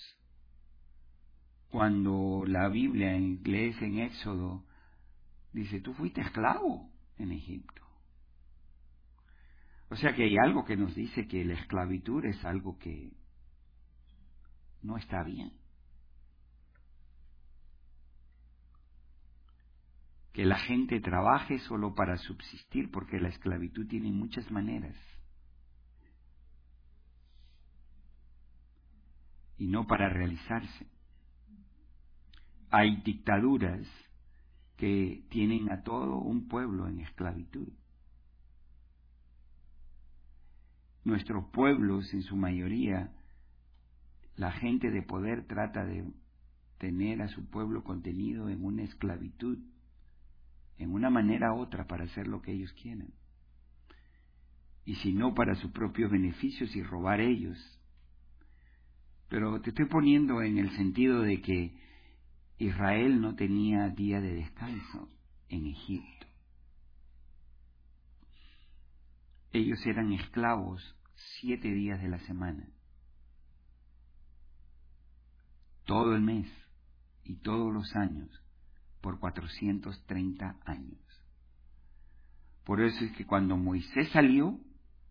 cuando la Biblia en inglés en Éxodo dice, tú fuiste esclavo en Egipto. O sea que hay algo que nos dice que la esclavitud es algo que no está bien. Que la gente trabaje solo para subsistir, porque la esclavitud tiene muchas maneras. Y no para realizarse. Hay dictaduras que tienen a todo un pueblo en esclavitud. Nuestros pueblos, en su mayoría, la gente de poder trata de tener a su pueblo contenido en una esclavitud, en una manera u otra para hacer lo que ellos quieren. y si no para sus propios beneficios y robar ellos. Pero te estoy poniendo en el sentido de que Israel no tenía día de descanso en Egipto. Ellos eran esclavos siete días de la semana, todo el mes y todos los años, por cuatrocientos treinta años. Por eso es que cuando Moisés salió,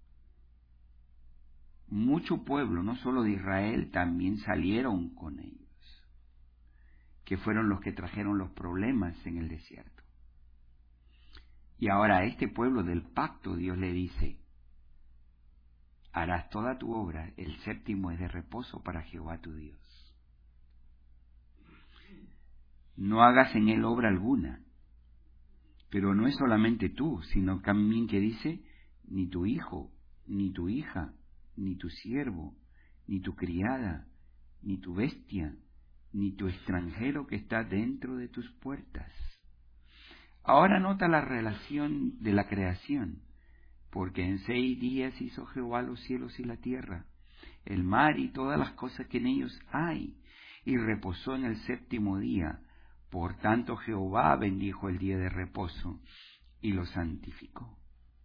mucho pueblo, no solo de Israel, también salieron con ellos, que fueron los que trajeron los problemas en el desierto. Y ahora a este pueblo del pacto Dios le dice: harás toda tu obra, el séptimo es de reposo para Jehová tu Dios. No hagas en él obra alguna, pero no es solamente tú, sino también que dice, ni tu hijo, ni tu hija, ni tu siervo, ni tu criada, ni tu bestia, ni tu extranjero que está dentro de tus puertas. Ahora nota la relación de la creación, porque en seis días hizo Jehová los cielos y la tierra, el mar y todas las cosas que en ellos hay, y reposó en el séptimo día. Por tanto Jehová bendijo el día de reposo y lo santificó.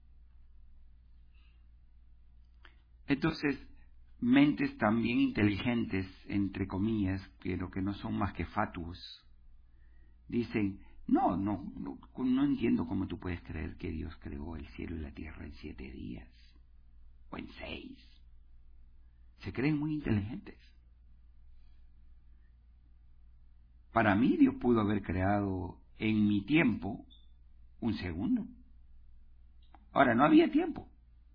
Entonces, mentes también inteligentes, entre comillas, pero que no son más que fatuos, dicen: no, no, no, no entiendo cómo tú puedes creer que Dios creó el cielo y la tierra en siete días, o en seis. Se creen muy inteligentes. Para mí Dios pudo haber creado en mi tiempo un segundo. Ahora, no había tiempo.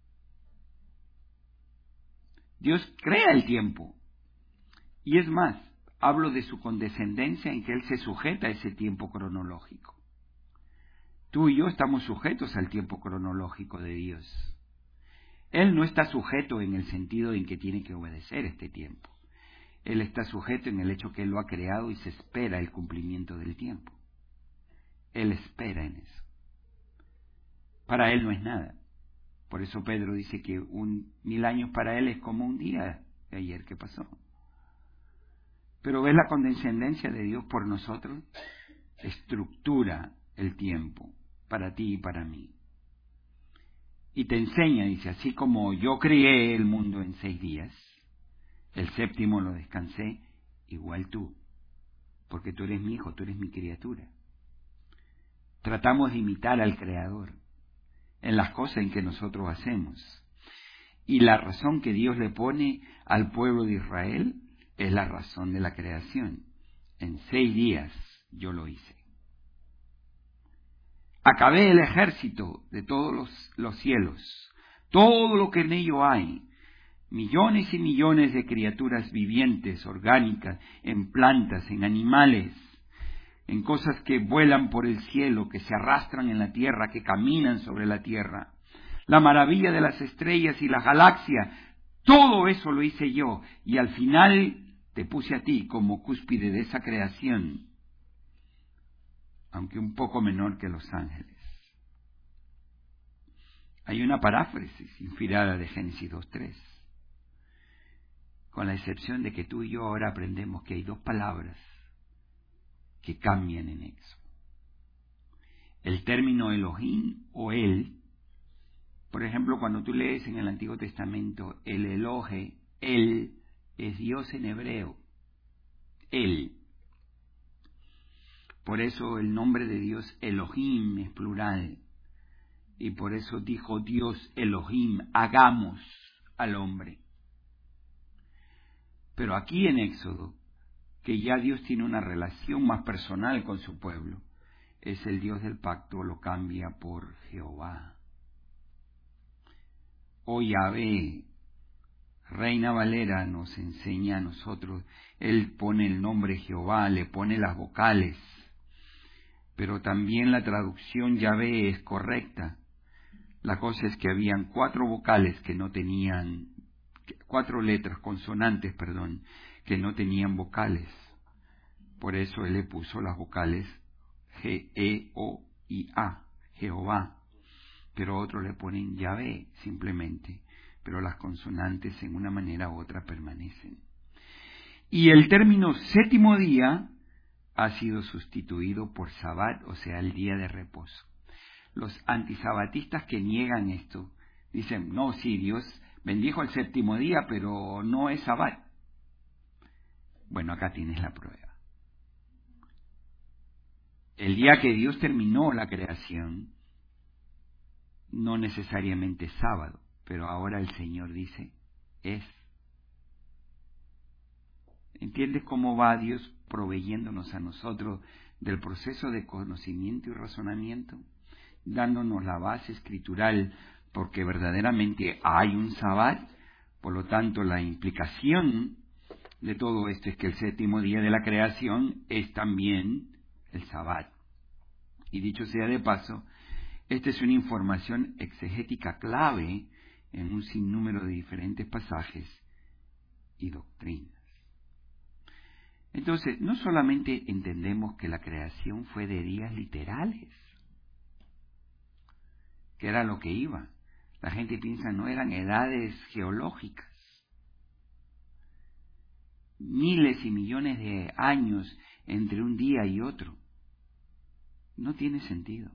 Dios crea el tiempo. Y es más, hablo de su condescendencia en que Él se sujeta a ese tiempo cronológico. Tú y yo estamos sujetos al tiempo cronológico de Dios. Él no está sujeto en el sentido en que tiene que obedecer este tiempo. Él está sujeto en el hecho que Él lo ha creado y se espera el cumplimiento del tiempo. Él espera en eso. Para Él no es nada. Por eso Pedro dice que un mil años para Él es como un día de ayer que pasó. Pero ves la condescendencia de Dios por nosotros, estructura el tiempo para ti y para mí. Y te enseña, dice, así como yo creé el mundo en seis días, el séptimo lo descansé, igual tú, porque tú eres mi hijo, tú eres mi criatura. Tratamos de imitar al Creador en las cosas en que nosotros hacemos. Y la razón que Dios le pone al pueblo de Israel es la razón de la creación. En seis días yo lo hice. Acabé el ejército de todos los, los cielos, todo lo que en ello hay, millones y millones de criaturas vivientes, orgánicas, en plantas, en animales, en cosas que vuelan por el cielo, que se arrastran en la tierra, que caminan sobre la tierra. La maravilla de las estrellas y las galaxias, todo eso lo hice yo, y al final te puse a ti como cúspide de esa creación, aunque un poco menor que los ángeles. Hay una paráfrasis inspirada de Génesis dos tres, con la excepción de que tú y yo ahora aprendemos que hay dos palabras que cambian en Éxodo. El término Elohim o El, por ejemplo, cuando tú lees en el Antiguo Testamento el Elohe, Él es Dios en hebreo, Él. Por eso el nombre de Dios Elohim es plural. Y por eso dijo Dios Elohim, hagamos al hombre. Pero aquí en Éxodo, que ya Dios tiene una relación más personal con su pueblo, es el Dios del pacto, lo cambia por Jehová. O Yahvé, Reina Valera nos enseña a nosotros, Él pone el nombre Jehová, le pone las vocales, pero también la traducción Yahvé es correcta. La cosa es que habían cuatro vocales que no tenían, cuatro letras, consonantes, perdón, que no tenían vocales. Por eso Él le puso las vocales G, E, O y A, Jehová. pero otros le ponen Yahvé simplemente, pero las consonantes en una manera u otra permanecen. Y el término séptimo día ha sido sustituido por Sabbat, o sea, el día de reposo. Los antisabatistas que niegan esto dicen, no, sí, Dios bendijo el séptimo día, pero no es Sabbat. Bueno, acá tienes la prueba. El día que Dios terminó la creación, no necesariamente es sábado, pero ahora el Señor dice, es. ¿Entiendes cómo va Dios proveyéndonos a nosotros del proceso de conocimiento y razonamiento? Dándonos la base escritural, porque verdaderamente hay un Sabbat. Por lo tanto, la implicación de todo esto es que el séptimo día de la creación es también el Sabbat. Y dicho sea de paso, esta es una información exegética clave en un sinnúmero de diferentes pasajes y doctrinas. Entonces, no solamente entendemos que la creación fue de días literales, que era lo que iba. La gente piensa, no eran edades geológicas. Miles y millones de años entre un día y otro. No tiene sentido.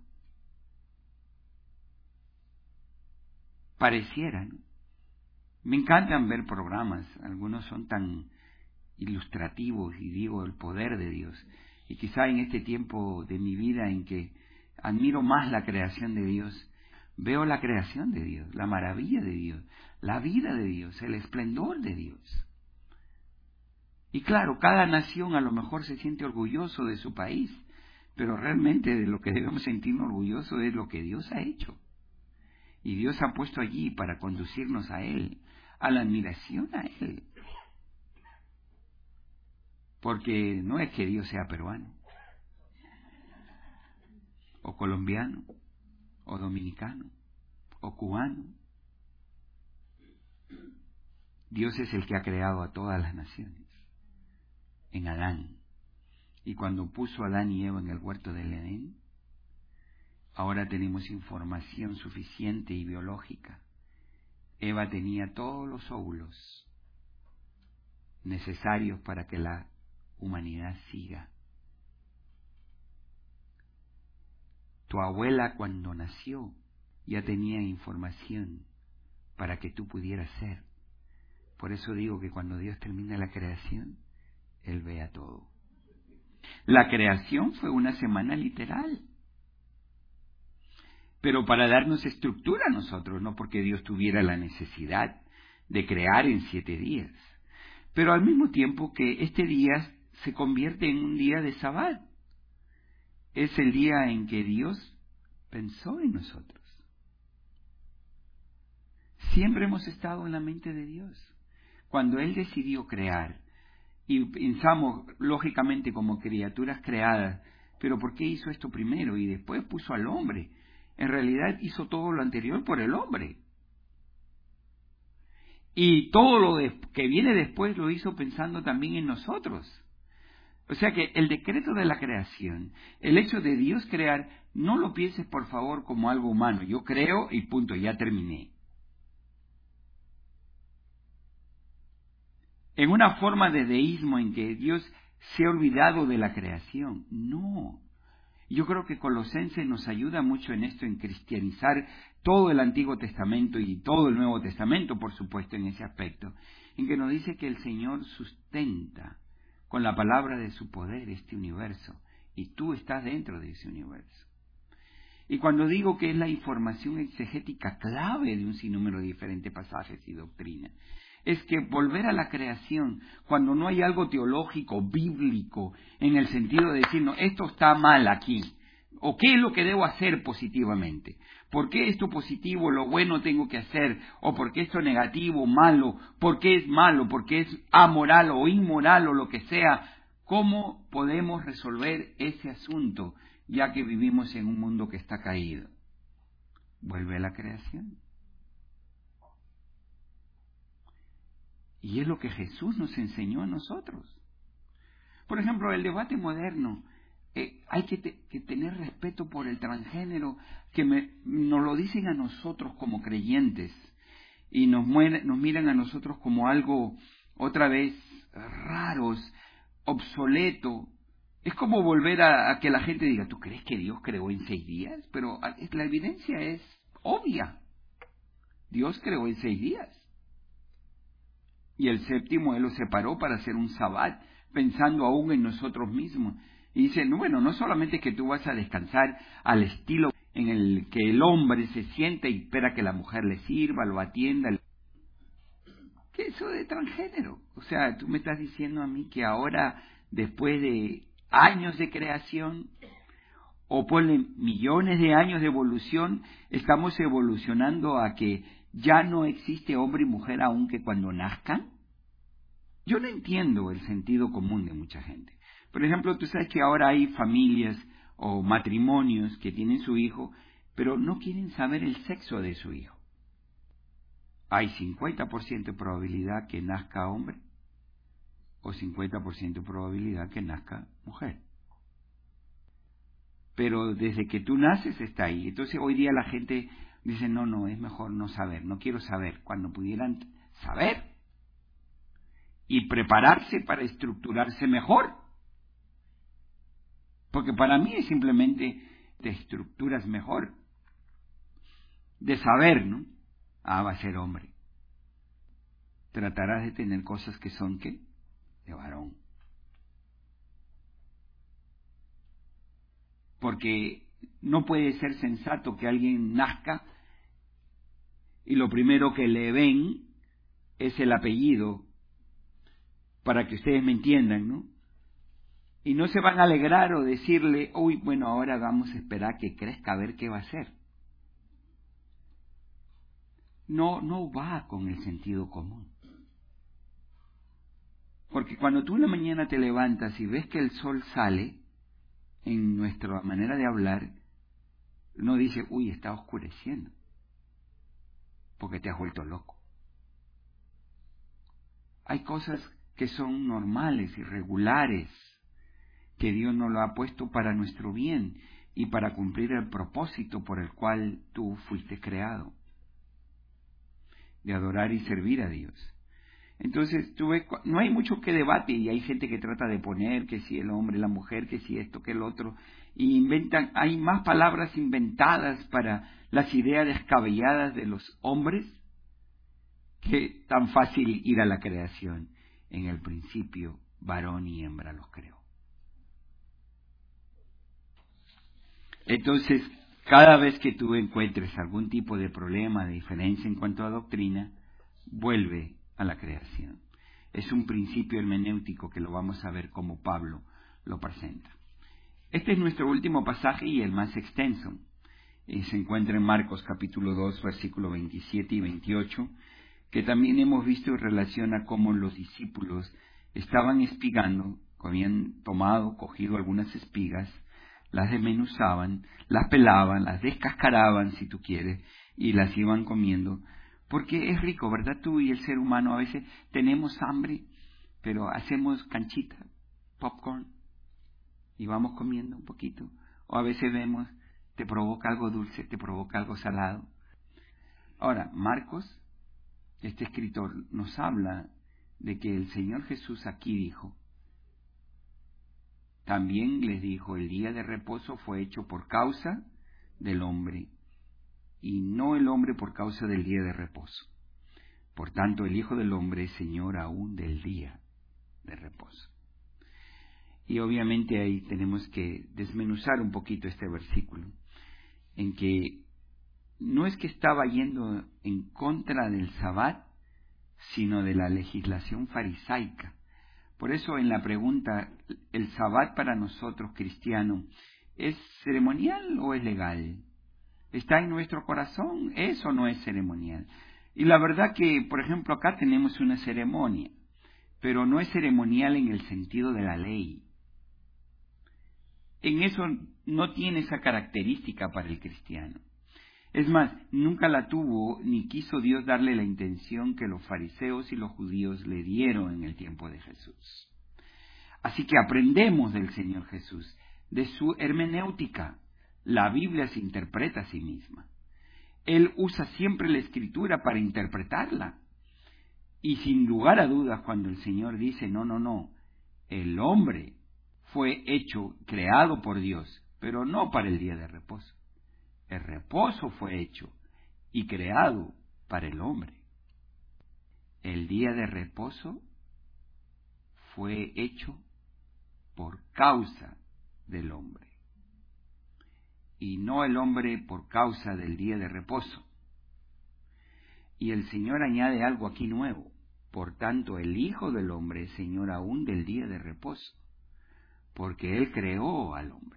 Pareciera, ¿no? Me encantan ver programas, algunos son tan ilustrativos y digo el poder de Dios. Y quizá en este tiempo de mi vida en que admiro más la creación de Dios, veo la creación de Dios, la maravilla de Dios, la vida de Dios, el esplendor de Dios. Y claro, cada nación a lo mejor se siente orgulloso de su país, pero realmente de lo que debemos sentirnos orgullosos es lo que Dios ha hecho. Y Dios ha puesto allí para conducirnos a Él, a la admiración a Él. Porque no es que Dios sea peruano, o colombiano, o dominicano, o cubano. Dios es el que ha creado a todas las naciones, en Adán. Y cuando puso a Adán y Eva en el huerto del Edén, ahora tenemos información suficiente y biológica. Eva tenía todos los óvulos necesarios para que la humanidad siga. Tu abuela cuando nació ya tenía información para que tú pudieras ser. Por eso digo que cuando Dios termina la creación, Él ve a todo. La creación fue una semana literal, pero para darnos estructura a nosotros, no porque Dios tuviera la necesidad de crear en siete días, pero al mismo tiempo que este día se convierte en un día de Sabbat. Es el día en que Dios pensó en nosotros. Siempre hemos estado en la mente de Dios. Cuando Él decidió crear, y pensamos lógicamente como criaturas creadas, pero ¿por qué hizo esto primero y después puso al hombre? En realidad hizo todo lo anterior por el hombre. Y todo lo de, que viene después lo hizo pensando también en nosotros. O sea que el decreto de la creación, el hecho de Dios crear, no lo pienses por favor como algo humano. Yo creo y punto, ya terminé. En una forma de deísmo en que Dios se ha olvidado de la creación. No. Yo creo que Colosenses nos ayuda mucho en esto, en cristianizar todo el Antiguo Testamento y todo el Nuevo Testamento, por supuesto, en ese aspecto, en que nos dice que el Señor sustenta con la palabra de su poder este universo, y tú estás dentro de ese universo. Y cuando digo que es la información exegética clave de un sinnúmero de diferentes pasajes y doctrinas, es que volver a la creación, cuando no hay algo teológico, bíblico, en el sentido de decir, no, esto está mal aquí, o qué es lo que debo hacer positivamente, por qué esto positivo, lo bueno tengo que hacer, o por qué esto negativo, malo, por qué es malo, por qué es amoral o inmoral o lo que sea, ¿cómo podemos resolver ese asunto, ya que vivimos en un mundo que está caído? Vuelve a la creación. Y es lo que Jesús nos enseñó a nosotros. Por ejemplo, el debate moderno eh, hay que, te, que tener respeto por el transgénero, que me, nos lo dicen a nosotros como creyentes y nos, muere, nos miran a nosotros como algo otra vez raros, obsoleto. Es como volver a, a que la gente diga, ¿tú crees que Dios creó en seis días? Pero la evidencia es obvia. Dios creó en seis días. Y el séptimo Él lo separó para hacer un sabbat, pensando aún en nosotros mismos. Y dice, no, bueno, no solamente que tú vas a descansar al estilo en el que el hombre se siente y espera que la mujer le sirva, lo atienda. ¿Qué es eso de transgénero? O sea, tú me estás diciendo a mí que ahora, después de años de creación, o ponle millones de años de evolución, estamos evolucionando a que ya no existe hombre y mujer aunque cuando nazcan. Yo no entiendo el sentido común de mucha gente. Por ejemplo, tú sabes que ahora hay familias o matrimonios que tienen su hijo, pero no quieren saber el sexo de su hijo. Hay cincuenta por ciento de probabilidad que nazca hombre o cincuenta por ciento de probabilidad que nazca mujer. Pero desde que tú naces está ahí. Entonces hoy día la gente dice, no, no, es mejor no saber, no quiero saber. Cuando pudieran saber y prepararse para estructurarse mejor. Porque para mí es simplemente te estructuras mejor. De saber, ¿no? Ah, va a ser hombre. Tratarás de tener cosas que son, ¿qué? De varón. Porque no puede ser sensato que alguien nazca y lo primero que le ven es el apellido, para que ustedes me entiendan, ¿no? Y no se van a alegrar o decirle, uy, bueno, ahora vamos a esperar que crezca a ver qué va a hacer. No, no va con el sentido común. Porque cuando tú en la mañana te levantas y ves que el sol sale, en nuestra manera de hablar, no dice, uy, está oscureciendo, porque te has vuelto loco. Hay cosas que son normales y regulares, que Dios nos lo ha puesto para nuestro bien y para cumplir el propósito por el cual tú fuiste creado, de adorar y servir a Dios. Entonces, tú ves, no hay mucho que debate y hay gente que trata de poner que si el hombre, la mujer, que si esto, que el otro, y inventan, hay más palabras inventadas para las ideas descabelladas de los hombres que tan fácil ir a la creación. En el principio, varón y hembra los creó. Entonces, cada vez que tú encuentres algún tipo de problema, de diferencia en cuanto a doctrina, vuelve a la creación. Es un principio hermenéutico que lo vamos a ver como Pablo lo presenta. Este es nuestro último pasaje y el más extenso. Y se encuentra en Marcos capítulo dos, versículos veintisiete y veintiocho, que también hemos visto en relación a cómo los discípulos estaban espigando, habían tomado, cogido algunas espigas, las desmenuzaban, las pelaban, las descascaraban, si tú quieres, y las iban comiendo. Porque es rico, ¿verdad? Tú y el ser humano a veces tenemos hambre, pero hacemos canchita, popcorn, y vamos comiendo un poquito. O a veces vemos, te provoca algo dulce, te provoca algo salado. Ahora, Marcos, este escritor, nos habla de que el Señor Jesús aquí dijo, también les dijo, el día de reposo fue hecho por causa del hombre, y no el hombre por causa del día de reposo. Por tanto, el Hijo del Hombre es Señor aún del día de reposo. Y obviamente ahí tenemos que desmenuzar un poquito este versículo, en que no es que estaba yendo en contra del Sabbat, sino de la legislación farisaica. Por eso en la pregunta, ¿el Sabbat para nosotros cristianos es ceremonial o es legal? ¿Está en nuestro corazón? ¿Es o no es ceremonial? Y la verdad que, por ejemplo, acá tenemos una ceremonia, pero no es ceremonial en el sentido de la ley. En eso no tiene esa característica para el cristiano. Es más, nunca la tuvo ni quiso Dios darle la intención que los fariseos y los judíos le dieron en el tiempo de Jesús. Así que aprendemos del Señor Jesús de su hermenéutica. La Biblia se interpreta a sí misma. Él usa siempre la Escritura para interpretarla. Y sin lugar a dudas, cuando el Señor dice, no, no, no, el hombre fue hecho, creado por Dios, pero no para el día de reposo. El reposo fue hecho y creado para el hombre. El día de reposo fue hecho por causa del hombre, y no el hombre por causa del día de reposo. Y el Señor añade algo aquí nuevo. Por tanto, el Hijo del Hombre es Señor aún del día de reposo, porque Él creó al hombre.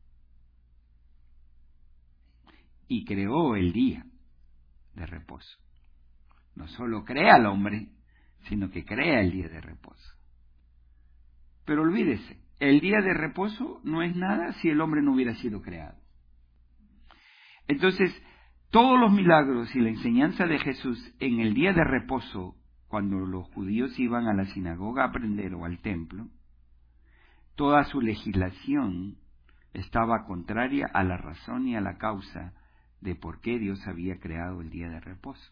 Y creó el día de reposo. No solo crea al hombre, sino que crea el día de reposo. Pero olvídese, el día de reposo no es nada si el hombre no hubiera sido creado. Entonces, todos los milagros y la enseñanza de Jesús en el día de reposo, cuando los judíos iban a la sinagoga a aprender o al templo, toda su legislación estaba contraria a la razón y a la causa de por qué Dios había creado el día de reposo.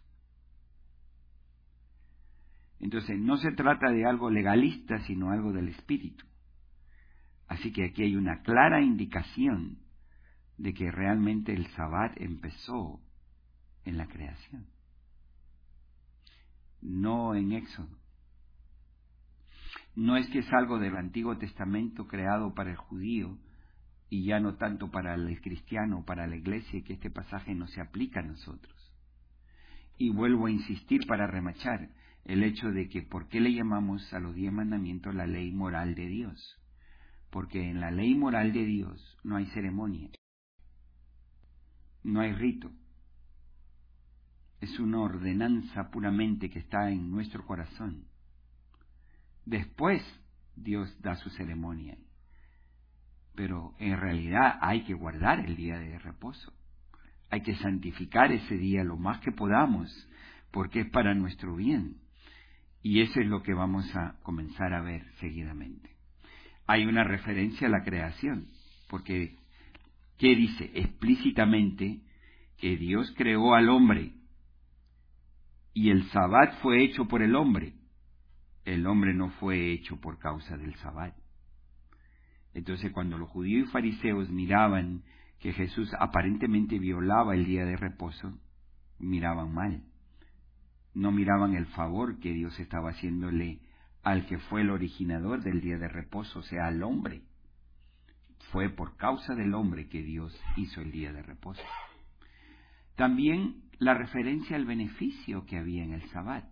Entonces, no se trata de algo legalista, sino algo del espíritu. Así que aquí hay una clara indicación de que realmente el Sabbat empezó en la creación, no en Éxodo. No es que es algo del Antiguo Testamento creado para el judío y ya no tanto para el cristiano, para la iglesia, y que este pasaje no se aplica a nosotros. Y vuelvo a insistir para remachar el hecho de que ¿por qué le llamamos a los diez mandamientos la ley moral de Dios? Porque en la ley moral de Dios no hay ceremonia, no hay rito. Es una ordenanza puramente que está en nuestro corazón. Después Dios da su ceremonia. Pero en realidad hay que guardar el día de reposo. Hay que santificar ese día lo más que podamos, porque es para nuestro bien. Y eso es lo que vamos a comenzar a ver seguidamente. Hay una referencia a la creación, porque ¿qué dice? Explícitamente que Dios creó al hombre y el Sabbat fue hecho por el hombre. El hombre no fue hecho por causa del Sabbat. Entonces, cuando los judíos y fariseos miraban que Jesús aparentemente violaba el día de reposo, miraban mal. No miraban el favor que Dios estaba haciéndole al que fue el originador del día de reposo, o sea, al hombre. Fue por causa del hombre que Dios hizo el día de reposo. También la referencia al beneficio que había en el Sabbat.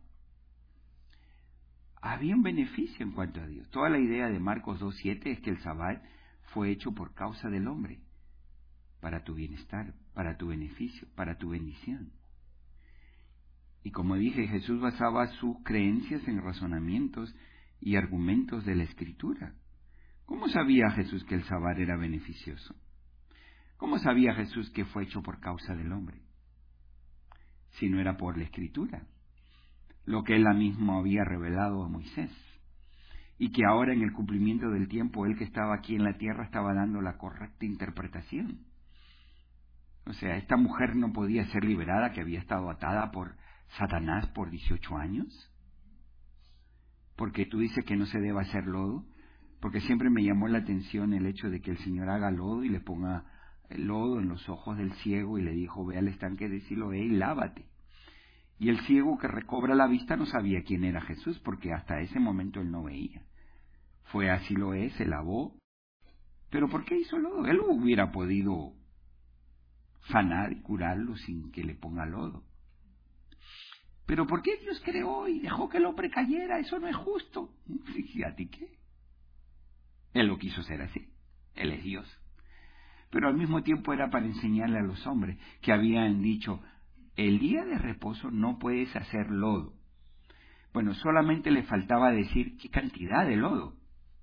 Había un beneficio en cuanto a Dios. Toda la idea de Marcos dos siete es que el Sabbat fue hecho por causa del hombre, para tu bienestar, para tu beneficio, para tu bendición. Y como dije, Jesús basaba sus creencias en razonamientos y argumentos de la Escritura. ¿Cómo sabía Jesús que el Sabbat era beneficioso? ¿Cómo sabía Jesús que fue hecho por causa del hombre? Si no era por la Escritura, lo que él mismo había revelado a Moisés, y que ahora en el cumplimiento del tiempo, él que estaba aquí en la tierra estaba dando la correcta interpretación. O sea, esta mujer no podía ser liberada, que había estado atada por Satanás por dieciocho años, porque tú dices que no se debe hacer lodo, porque siempre me llamó la atención el hecho de que el Señor haga lodo y le ponga el lodo en los ojos del ciego y le dijo, ve al estanque de Siloé y lávate. Y el ciego que recobra la vista no sabía quién era Jesús, porque hasta ese momento él no veía. Fue a Siloé, se lavó. ¿Pero por qué hizo lodo? Él hubiera podido sanar y curarlo sin que le ponga lodo. ¿Pero por qué Dios creó y dejó que el hombre cayera? Eso no es justo. ¿Y a ti qué? Él lo quiso ser así. Él es Dios. Pero al mismo tiempo era para enseñarle a los hombres que habían dicho, el día de reposo no puedes hacer lodo. Bueno, solamente le faltaba decir qué cantidad de lodo.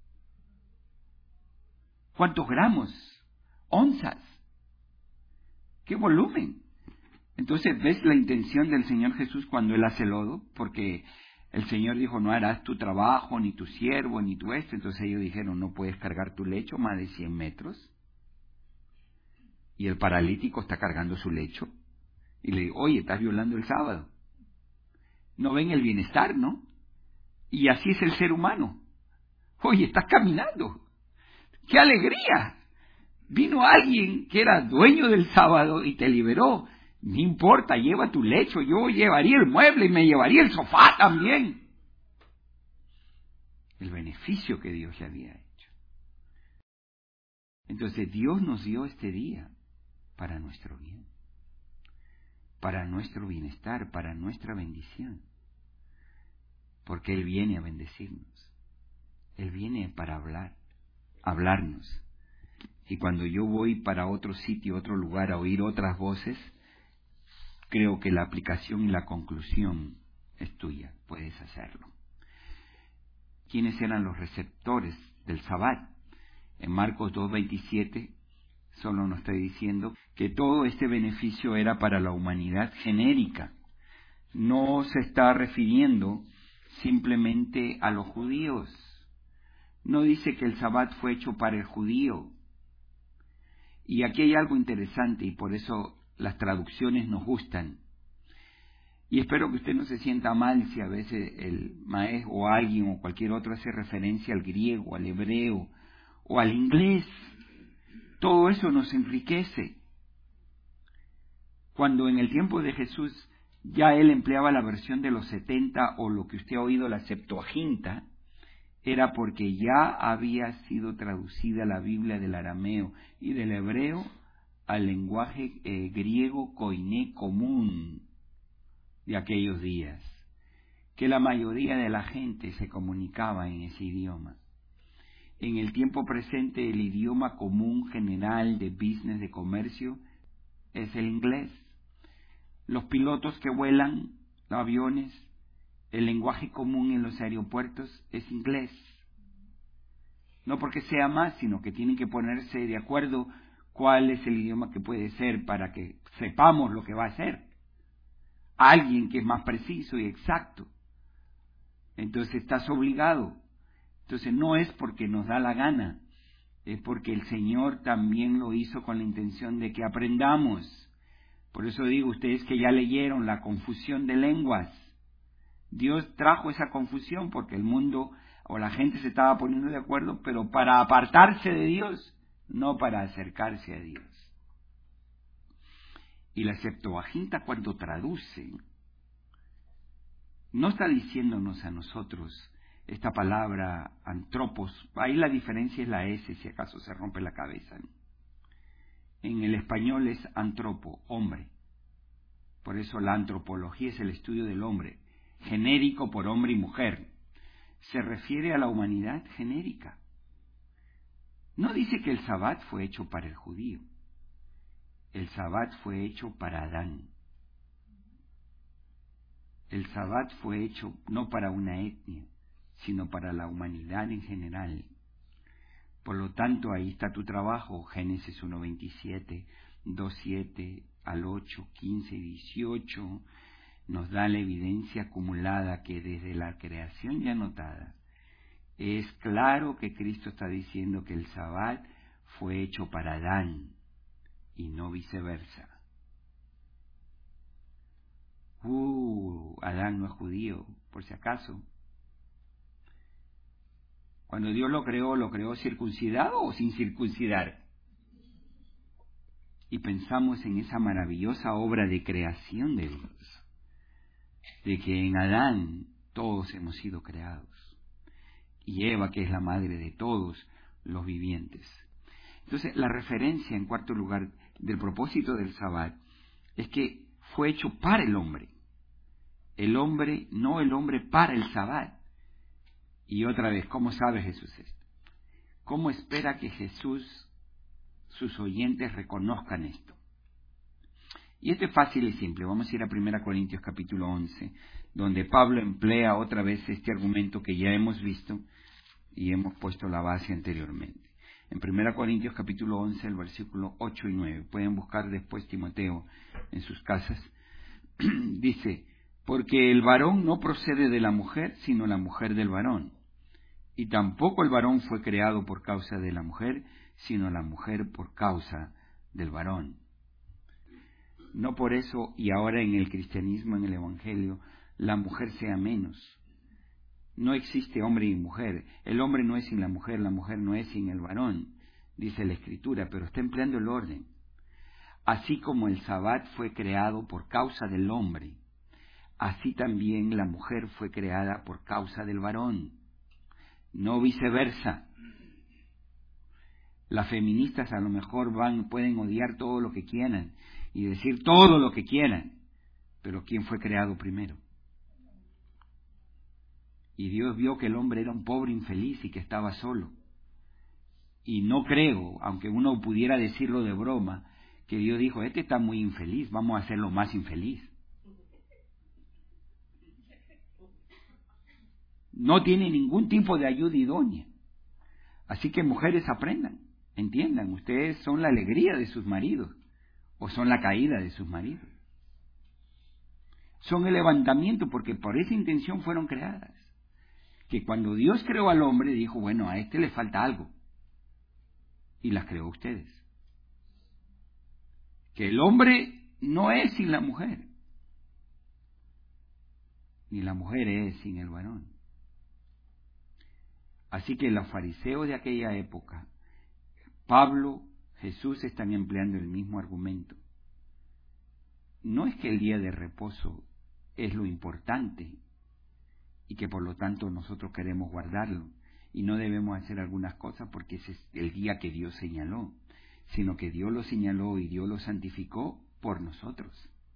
¿Cuántos gramos? ¿Onzas? ¿Qué volumen? Entonces, ¿ves la intención del Señor Jesús cuando Él hace lodo? Porque el Señor dijo, no harás tu trabajo, ni tu siervo, ni tu esto. Entonces ellos dijeron, no puedes cargar tu lecho más de cien metros. y el paralítico está cargando su lecho. Y le digo, oye, estás violando el sábado. No ven el bienestar, ¿no? Y así es el ser humano. Oye, estás caminando. ¡Qué alegría! Vino alguien que era dueño del sábado y te liberó. No importa, lleva tu lecho, yo llevaría el mueble y me llevaría el sofá también. El beneficio que Dios le había hecho. Entonces Dios nos dio este día para nuestro bien, para nuestro bienestar, para nuestra bendición. Porque Él viene a bendecirnos. Él viene para hablar, hablarnos. Y cuando yo voy para otro sitio, otro lugar, a oír otras voces, creo que la aplicación y la conclusión es tuya, puedes hacerlo. ¿Quiénes eran los receptores del Sabbat? En Marcos dos veintisiete solo nos está diciendo que todo este beneficio era para la humanidad genérica. No se está refiriendo simplemente a los judíos. No dice que el Sabbat fue hecho para el judío. Y aquí hay algo interesante y por eso las traducciones nos gustan. Y espero que usted no se sienta mal si a veces el maestro o alguien o cualquier otro hace referencia al griego, al hebreo o al inglés. Todo eso nos enriquece. Cuando en el tiempo de Jesús ya él empleaba la versión de los setenta o lo que usted ha oído, la Septuaginta, era porque ya había sido traducida la Biblia del arameo y del hebreo al lenguaje eh, griego koiné común de aquellos días, que la mayoría de la gente se comunicaba en ese idioma. En el tiempo presente el idioma común general de business, de comercio, es el inglés. Los pilotos que vuelan los aviones, el lenguaje común en los aeropuertos es inglés. No porque sea más, sino que tienen que ponerse de acuerdo cuál es el idioma que puede ser para que sepamos lo que va a ser. Alguien que es más preciso y exacto. Entonces estás obligado. Entonces no es porque nos da la gana, es porque el Señor también lo hizo con la intención de que aprendamos. Por eso digo, ustedes que ya leyeron la confusión de lenguas, Dios trajo esa confusión porque el mundo o la gente se estaba poniendo de acuerdo, pero para apartarse de Dios, no para acercarse a Dios. Y la Septuaginta cuando traduce, no está diciéndonos a nosotros esta palabra antropos, ahí la diferencia es la S, si acaso se rompe la cabeza, ¿no? En el español es antropo, hombre. Por eso la antropología es el estudio del hombre, genérico por hombre y mujer. Se refiere a la humanidad genérica. No dice que el Sabbat fue hecho para el judío. El Sabbat fue hecho para Adán. El Sabbat fue hecho no para una etnia, sino para la humanidad en general. Por lo tanto, ahí está tu trabajo, Génesis uno veintisiete, dos siete al ocho, quince y dieciocho, nos da la evidencia acumulada que desde la creación ya notada, es claro que Cristo está diciendo que el Sabbat fue hecho para Adán y no viceversa. Uh, Adán no es judío, por si acaso. Cuando Dios lo creó, ¿lo creó circuncidado o sin circuncidar? Y pensamos en esa maravillosa obra de creación de Dios, de que en Adán todos hemos sido creados, y Eva, que es la madre de todos los vivientes. Entonces, la referencia, en cuarto lugar, del propósito del Sabbat, es que fue hecho para el hombre. El hombre, no el hombre para el Sabbat. Y otra vez, ¿cómo sabe Jesús esto? ¿Cómo espera que Jesús, sus oyentes, reconozcan esto? Y esto es fácil y simple. Vamos a ir a primera Corintios capítulo once, donde Pablo emplea otra vez este argumento que ya hemos visto y hemos puesto la base anteriormente. En primera Corintios capítulo once, el versículo ocho y nueve. Pueden buscar después Timoteo en sus casas. Dice, porque el varón no procede de la mujer, sino la mujer del varón. Y tampoco el varón fue creado por causa de la mujer, sino la mujer por causa del varón. No por eso, y ahora en el cristianismo, en el evangelio, la mujer sea menos. No existe hombre y mujer. El hombre no es sin la mujer, la mujer no es sin el varón, dice la Escritura, pero está empleando el orden. Así como el Sabbat fue creado por causa del hombre, así también la mujer fue creada por causa del varón, no viceversa. Las feministas a lo mejor van, pueden odiar todo lo que quieran y decir todo lo que quieran, pero ¿quién fue creado primero? Y Dios vio que el hombre era un pobre infeliz y que estaba solo. Y no creo, aunque uno pudiera decirlo de broma, que Dios dijo, este está muy infeliz, vamos a hacerlo más infeliz. No tiene ningún tipo de ayuda idónea. Así que mujeres aprendan, entiendan, ustedes son la alegría de sus maridos, o son la caída de sus maridos. Son el levantamiento, porque por esa intención fueron creadas. Que cuando Dios creó al hombre, dijo, bueno, a este le falta algo. Y las creó ustedes. Que el hombre no es sin la mujer, ni la mujer es sin el varón. Así que los fariseos de aquella época, Pablo, Jesús están empleando el mismo argumento. No es que el día de reposo es lo importante y que por lo tanto nosotros queremos guardarlo y no debemos hacer algunas cosas porque ese es el día que Dios señaló, sino que Dios lo señaló y Dios lo santificó por nosotros,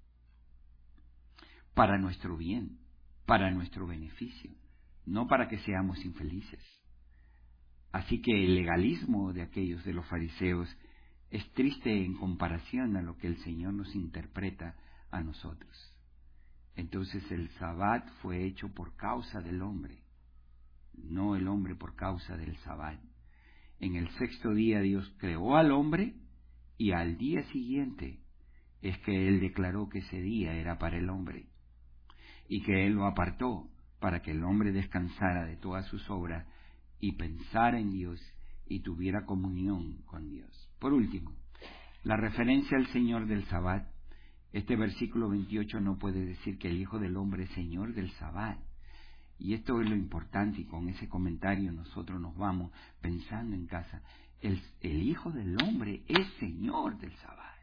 para nuestro bien, para nuestro beneficio, no para que seamos infelices. Así que el legalismo de aquellos de los fariseos es triste en comparación a lo que el Señor nos interpreta a nosotros. Entonces el Sabbat fue hecho por causa del hombre, no el hombre por causa del Sabbat. En el sexto día Dios creó al hombre y al día siguiente es que Él declaró que ese día era para el hombre y que Él lo apartó para que el hombre descansara de todas sus obras y pensara en Dios y tuviera comunión con Dios. Por último, la referencia al Señor del Sabbat. Este versículo veintiocho no puede decir que el Hijo del Hombre es Señor del Sabbat. Y esto es lo importante, y con ese comentario nosotros nos vamos pensando en casa. El, el Hijo del Hombre es Señor del Sabbat.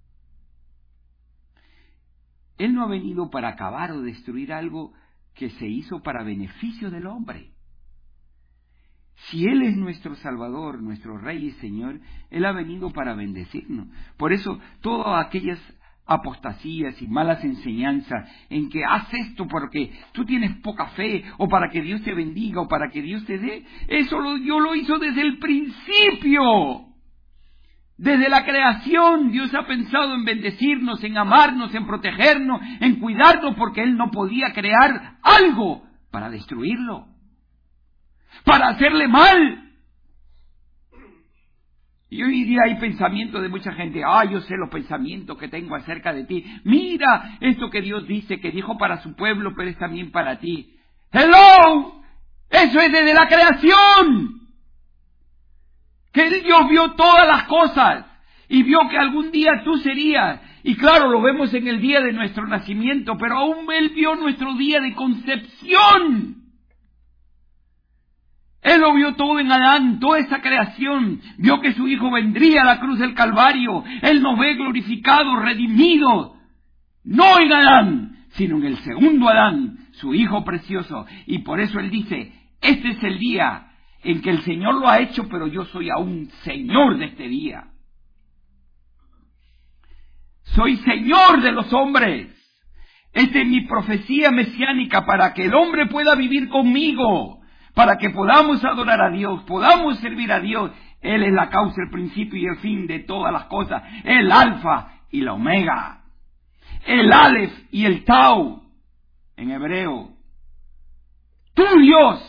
Él no ha venido para acabar o destruir algo que se hizo para beneficio del hombre. Si Él es nuestro Salvador, nuestro Rey y Señor, Él ha venido para bendecirnos. Por eso, todas aquellas apostasías y malas enseñanzas en que haz esto porque tú tienes poca fe, o para que Dios te bendiga, o para que Dios te dé, eso lo, Dios lo hizo desde el principio. Desde la creación, Dios ha pensado en bendecirnos, en amarnos, en protegernos, en cuidarnos, porque Él no podía crear algo para destruirlo, para hacerle mal. Y hoy día hay pensamientos de mucha gente, ah, yo sé los pensamientos que tengo acerca de ti. Mira esto que Dios dice, que dijo para su pueblo, pero es también para ti. ¡Hello! Eso es desde la creación. Que Dios vio todas las cosas y vio que algún día tú serías. Y claro, lo vemos en el día de nuestro nacimiento, pero aún Él vio nuestro día de concepción. Él lo vio todo en Adán, toda esa creación. Vio que su Hijo vendría a la cruz del Calvario. Él nos ve glorificado, redimido. No en Adán, sino en el segundo Adán, su Hijo precioso. Y por eso Él dice, este es el día en que el Señor lo ha hecho, pero yo soy aún Señor de este día. Soy Señor de los hombres. Esta es mi profecía mesiánica para que el hombre pueda vivir conmigo, para que podamos adorar a Dios, podamos servir a Dios. Él es la causa, el principio y el fin de todas las cosas, el alfa y la omega, el alef y el tau, en hebreo. Tu Dios.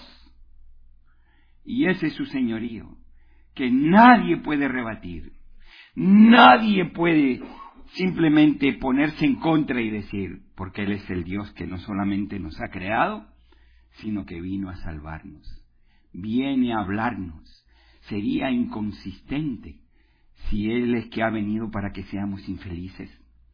Y ese es su señorío, que nadie puede rebatir. Nadie puede simplemente ponerse en contra y decir, porque Él es el Dios que no solamente nos ha creado, sino que vino a salvarnos, viene a hablarnos. Sería inconsistente Si Él es que ha venido para que seamos infelices,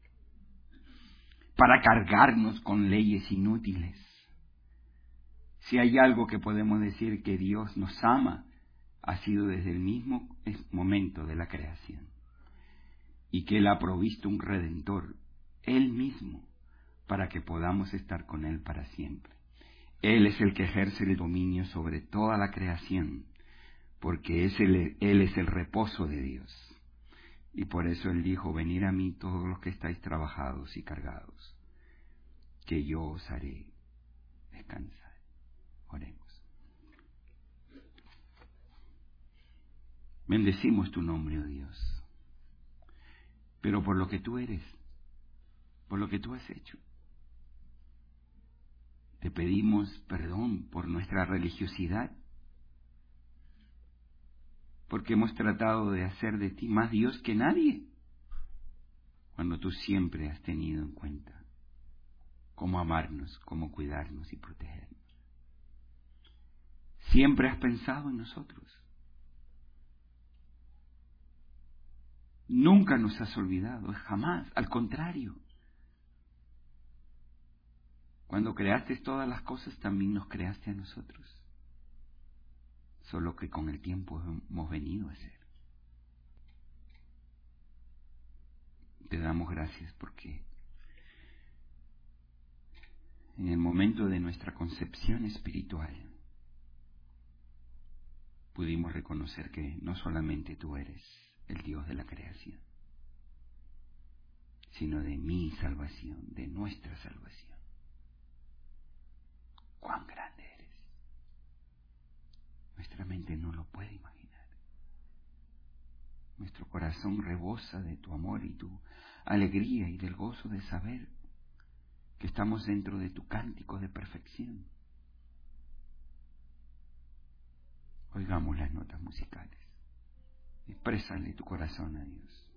para cargarnos con leyes inútiles. Si hay algo que podemos decir que Dios nos ama, ha sido desde el mismo momento de la creación, y que Él ha provisto un Redentor, Él mismo, para que podamos estar con Él para siempre. Él es el que ejerce el dominio sobre toda la creación, porque es el, Él es el reposo de Dios. Y por eso Él dijo, venid a mí todos los que estáis trabajados y cargados, que yo os haré descansar. Oremos. Bendecimos tu nombre, oh Dios, pero por lo que tú eres, por lo que tú has hecho. Te pedimos perdón por nuestra religiosidad, porque hemos tratado de hacer de ti más Dios que nadie, cuando tú siempre has tenido en cuenta cómo amarnos, cómo cuidarnos y protegernos. Siempre has pensado en nosotros. Nunca nos has olvidado, jamás, al contrario. Cuando creaste todas las cosas, también nos creaste a nosotros. Solo que con el tiempo hemos venido a ser. Te damos gracias porque en el momento de nuestra concepción espiritual pudimos reconocer que no solamente tú eres el Dios de la creación, sino de mi salvación, de nuestra salvación. ¡Cuán grande eres! Nuestra mente no lo puede imaginar. Nuestro corazón rebosa de tu amor y tu alegría y del gozo de saber que estamos dentro de tu cántico de perfección. Oigamos las notas musicales. Exprésale tu corazón a Dios.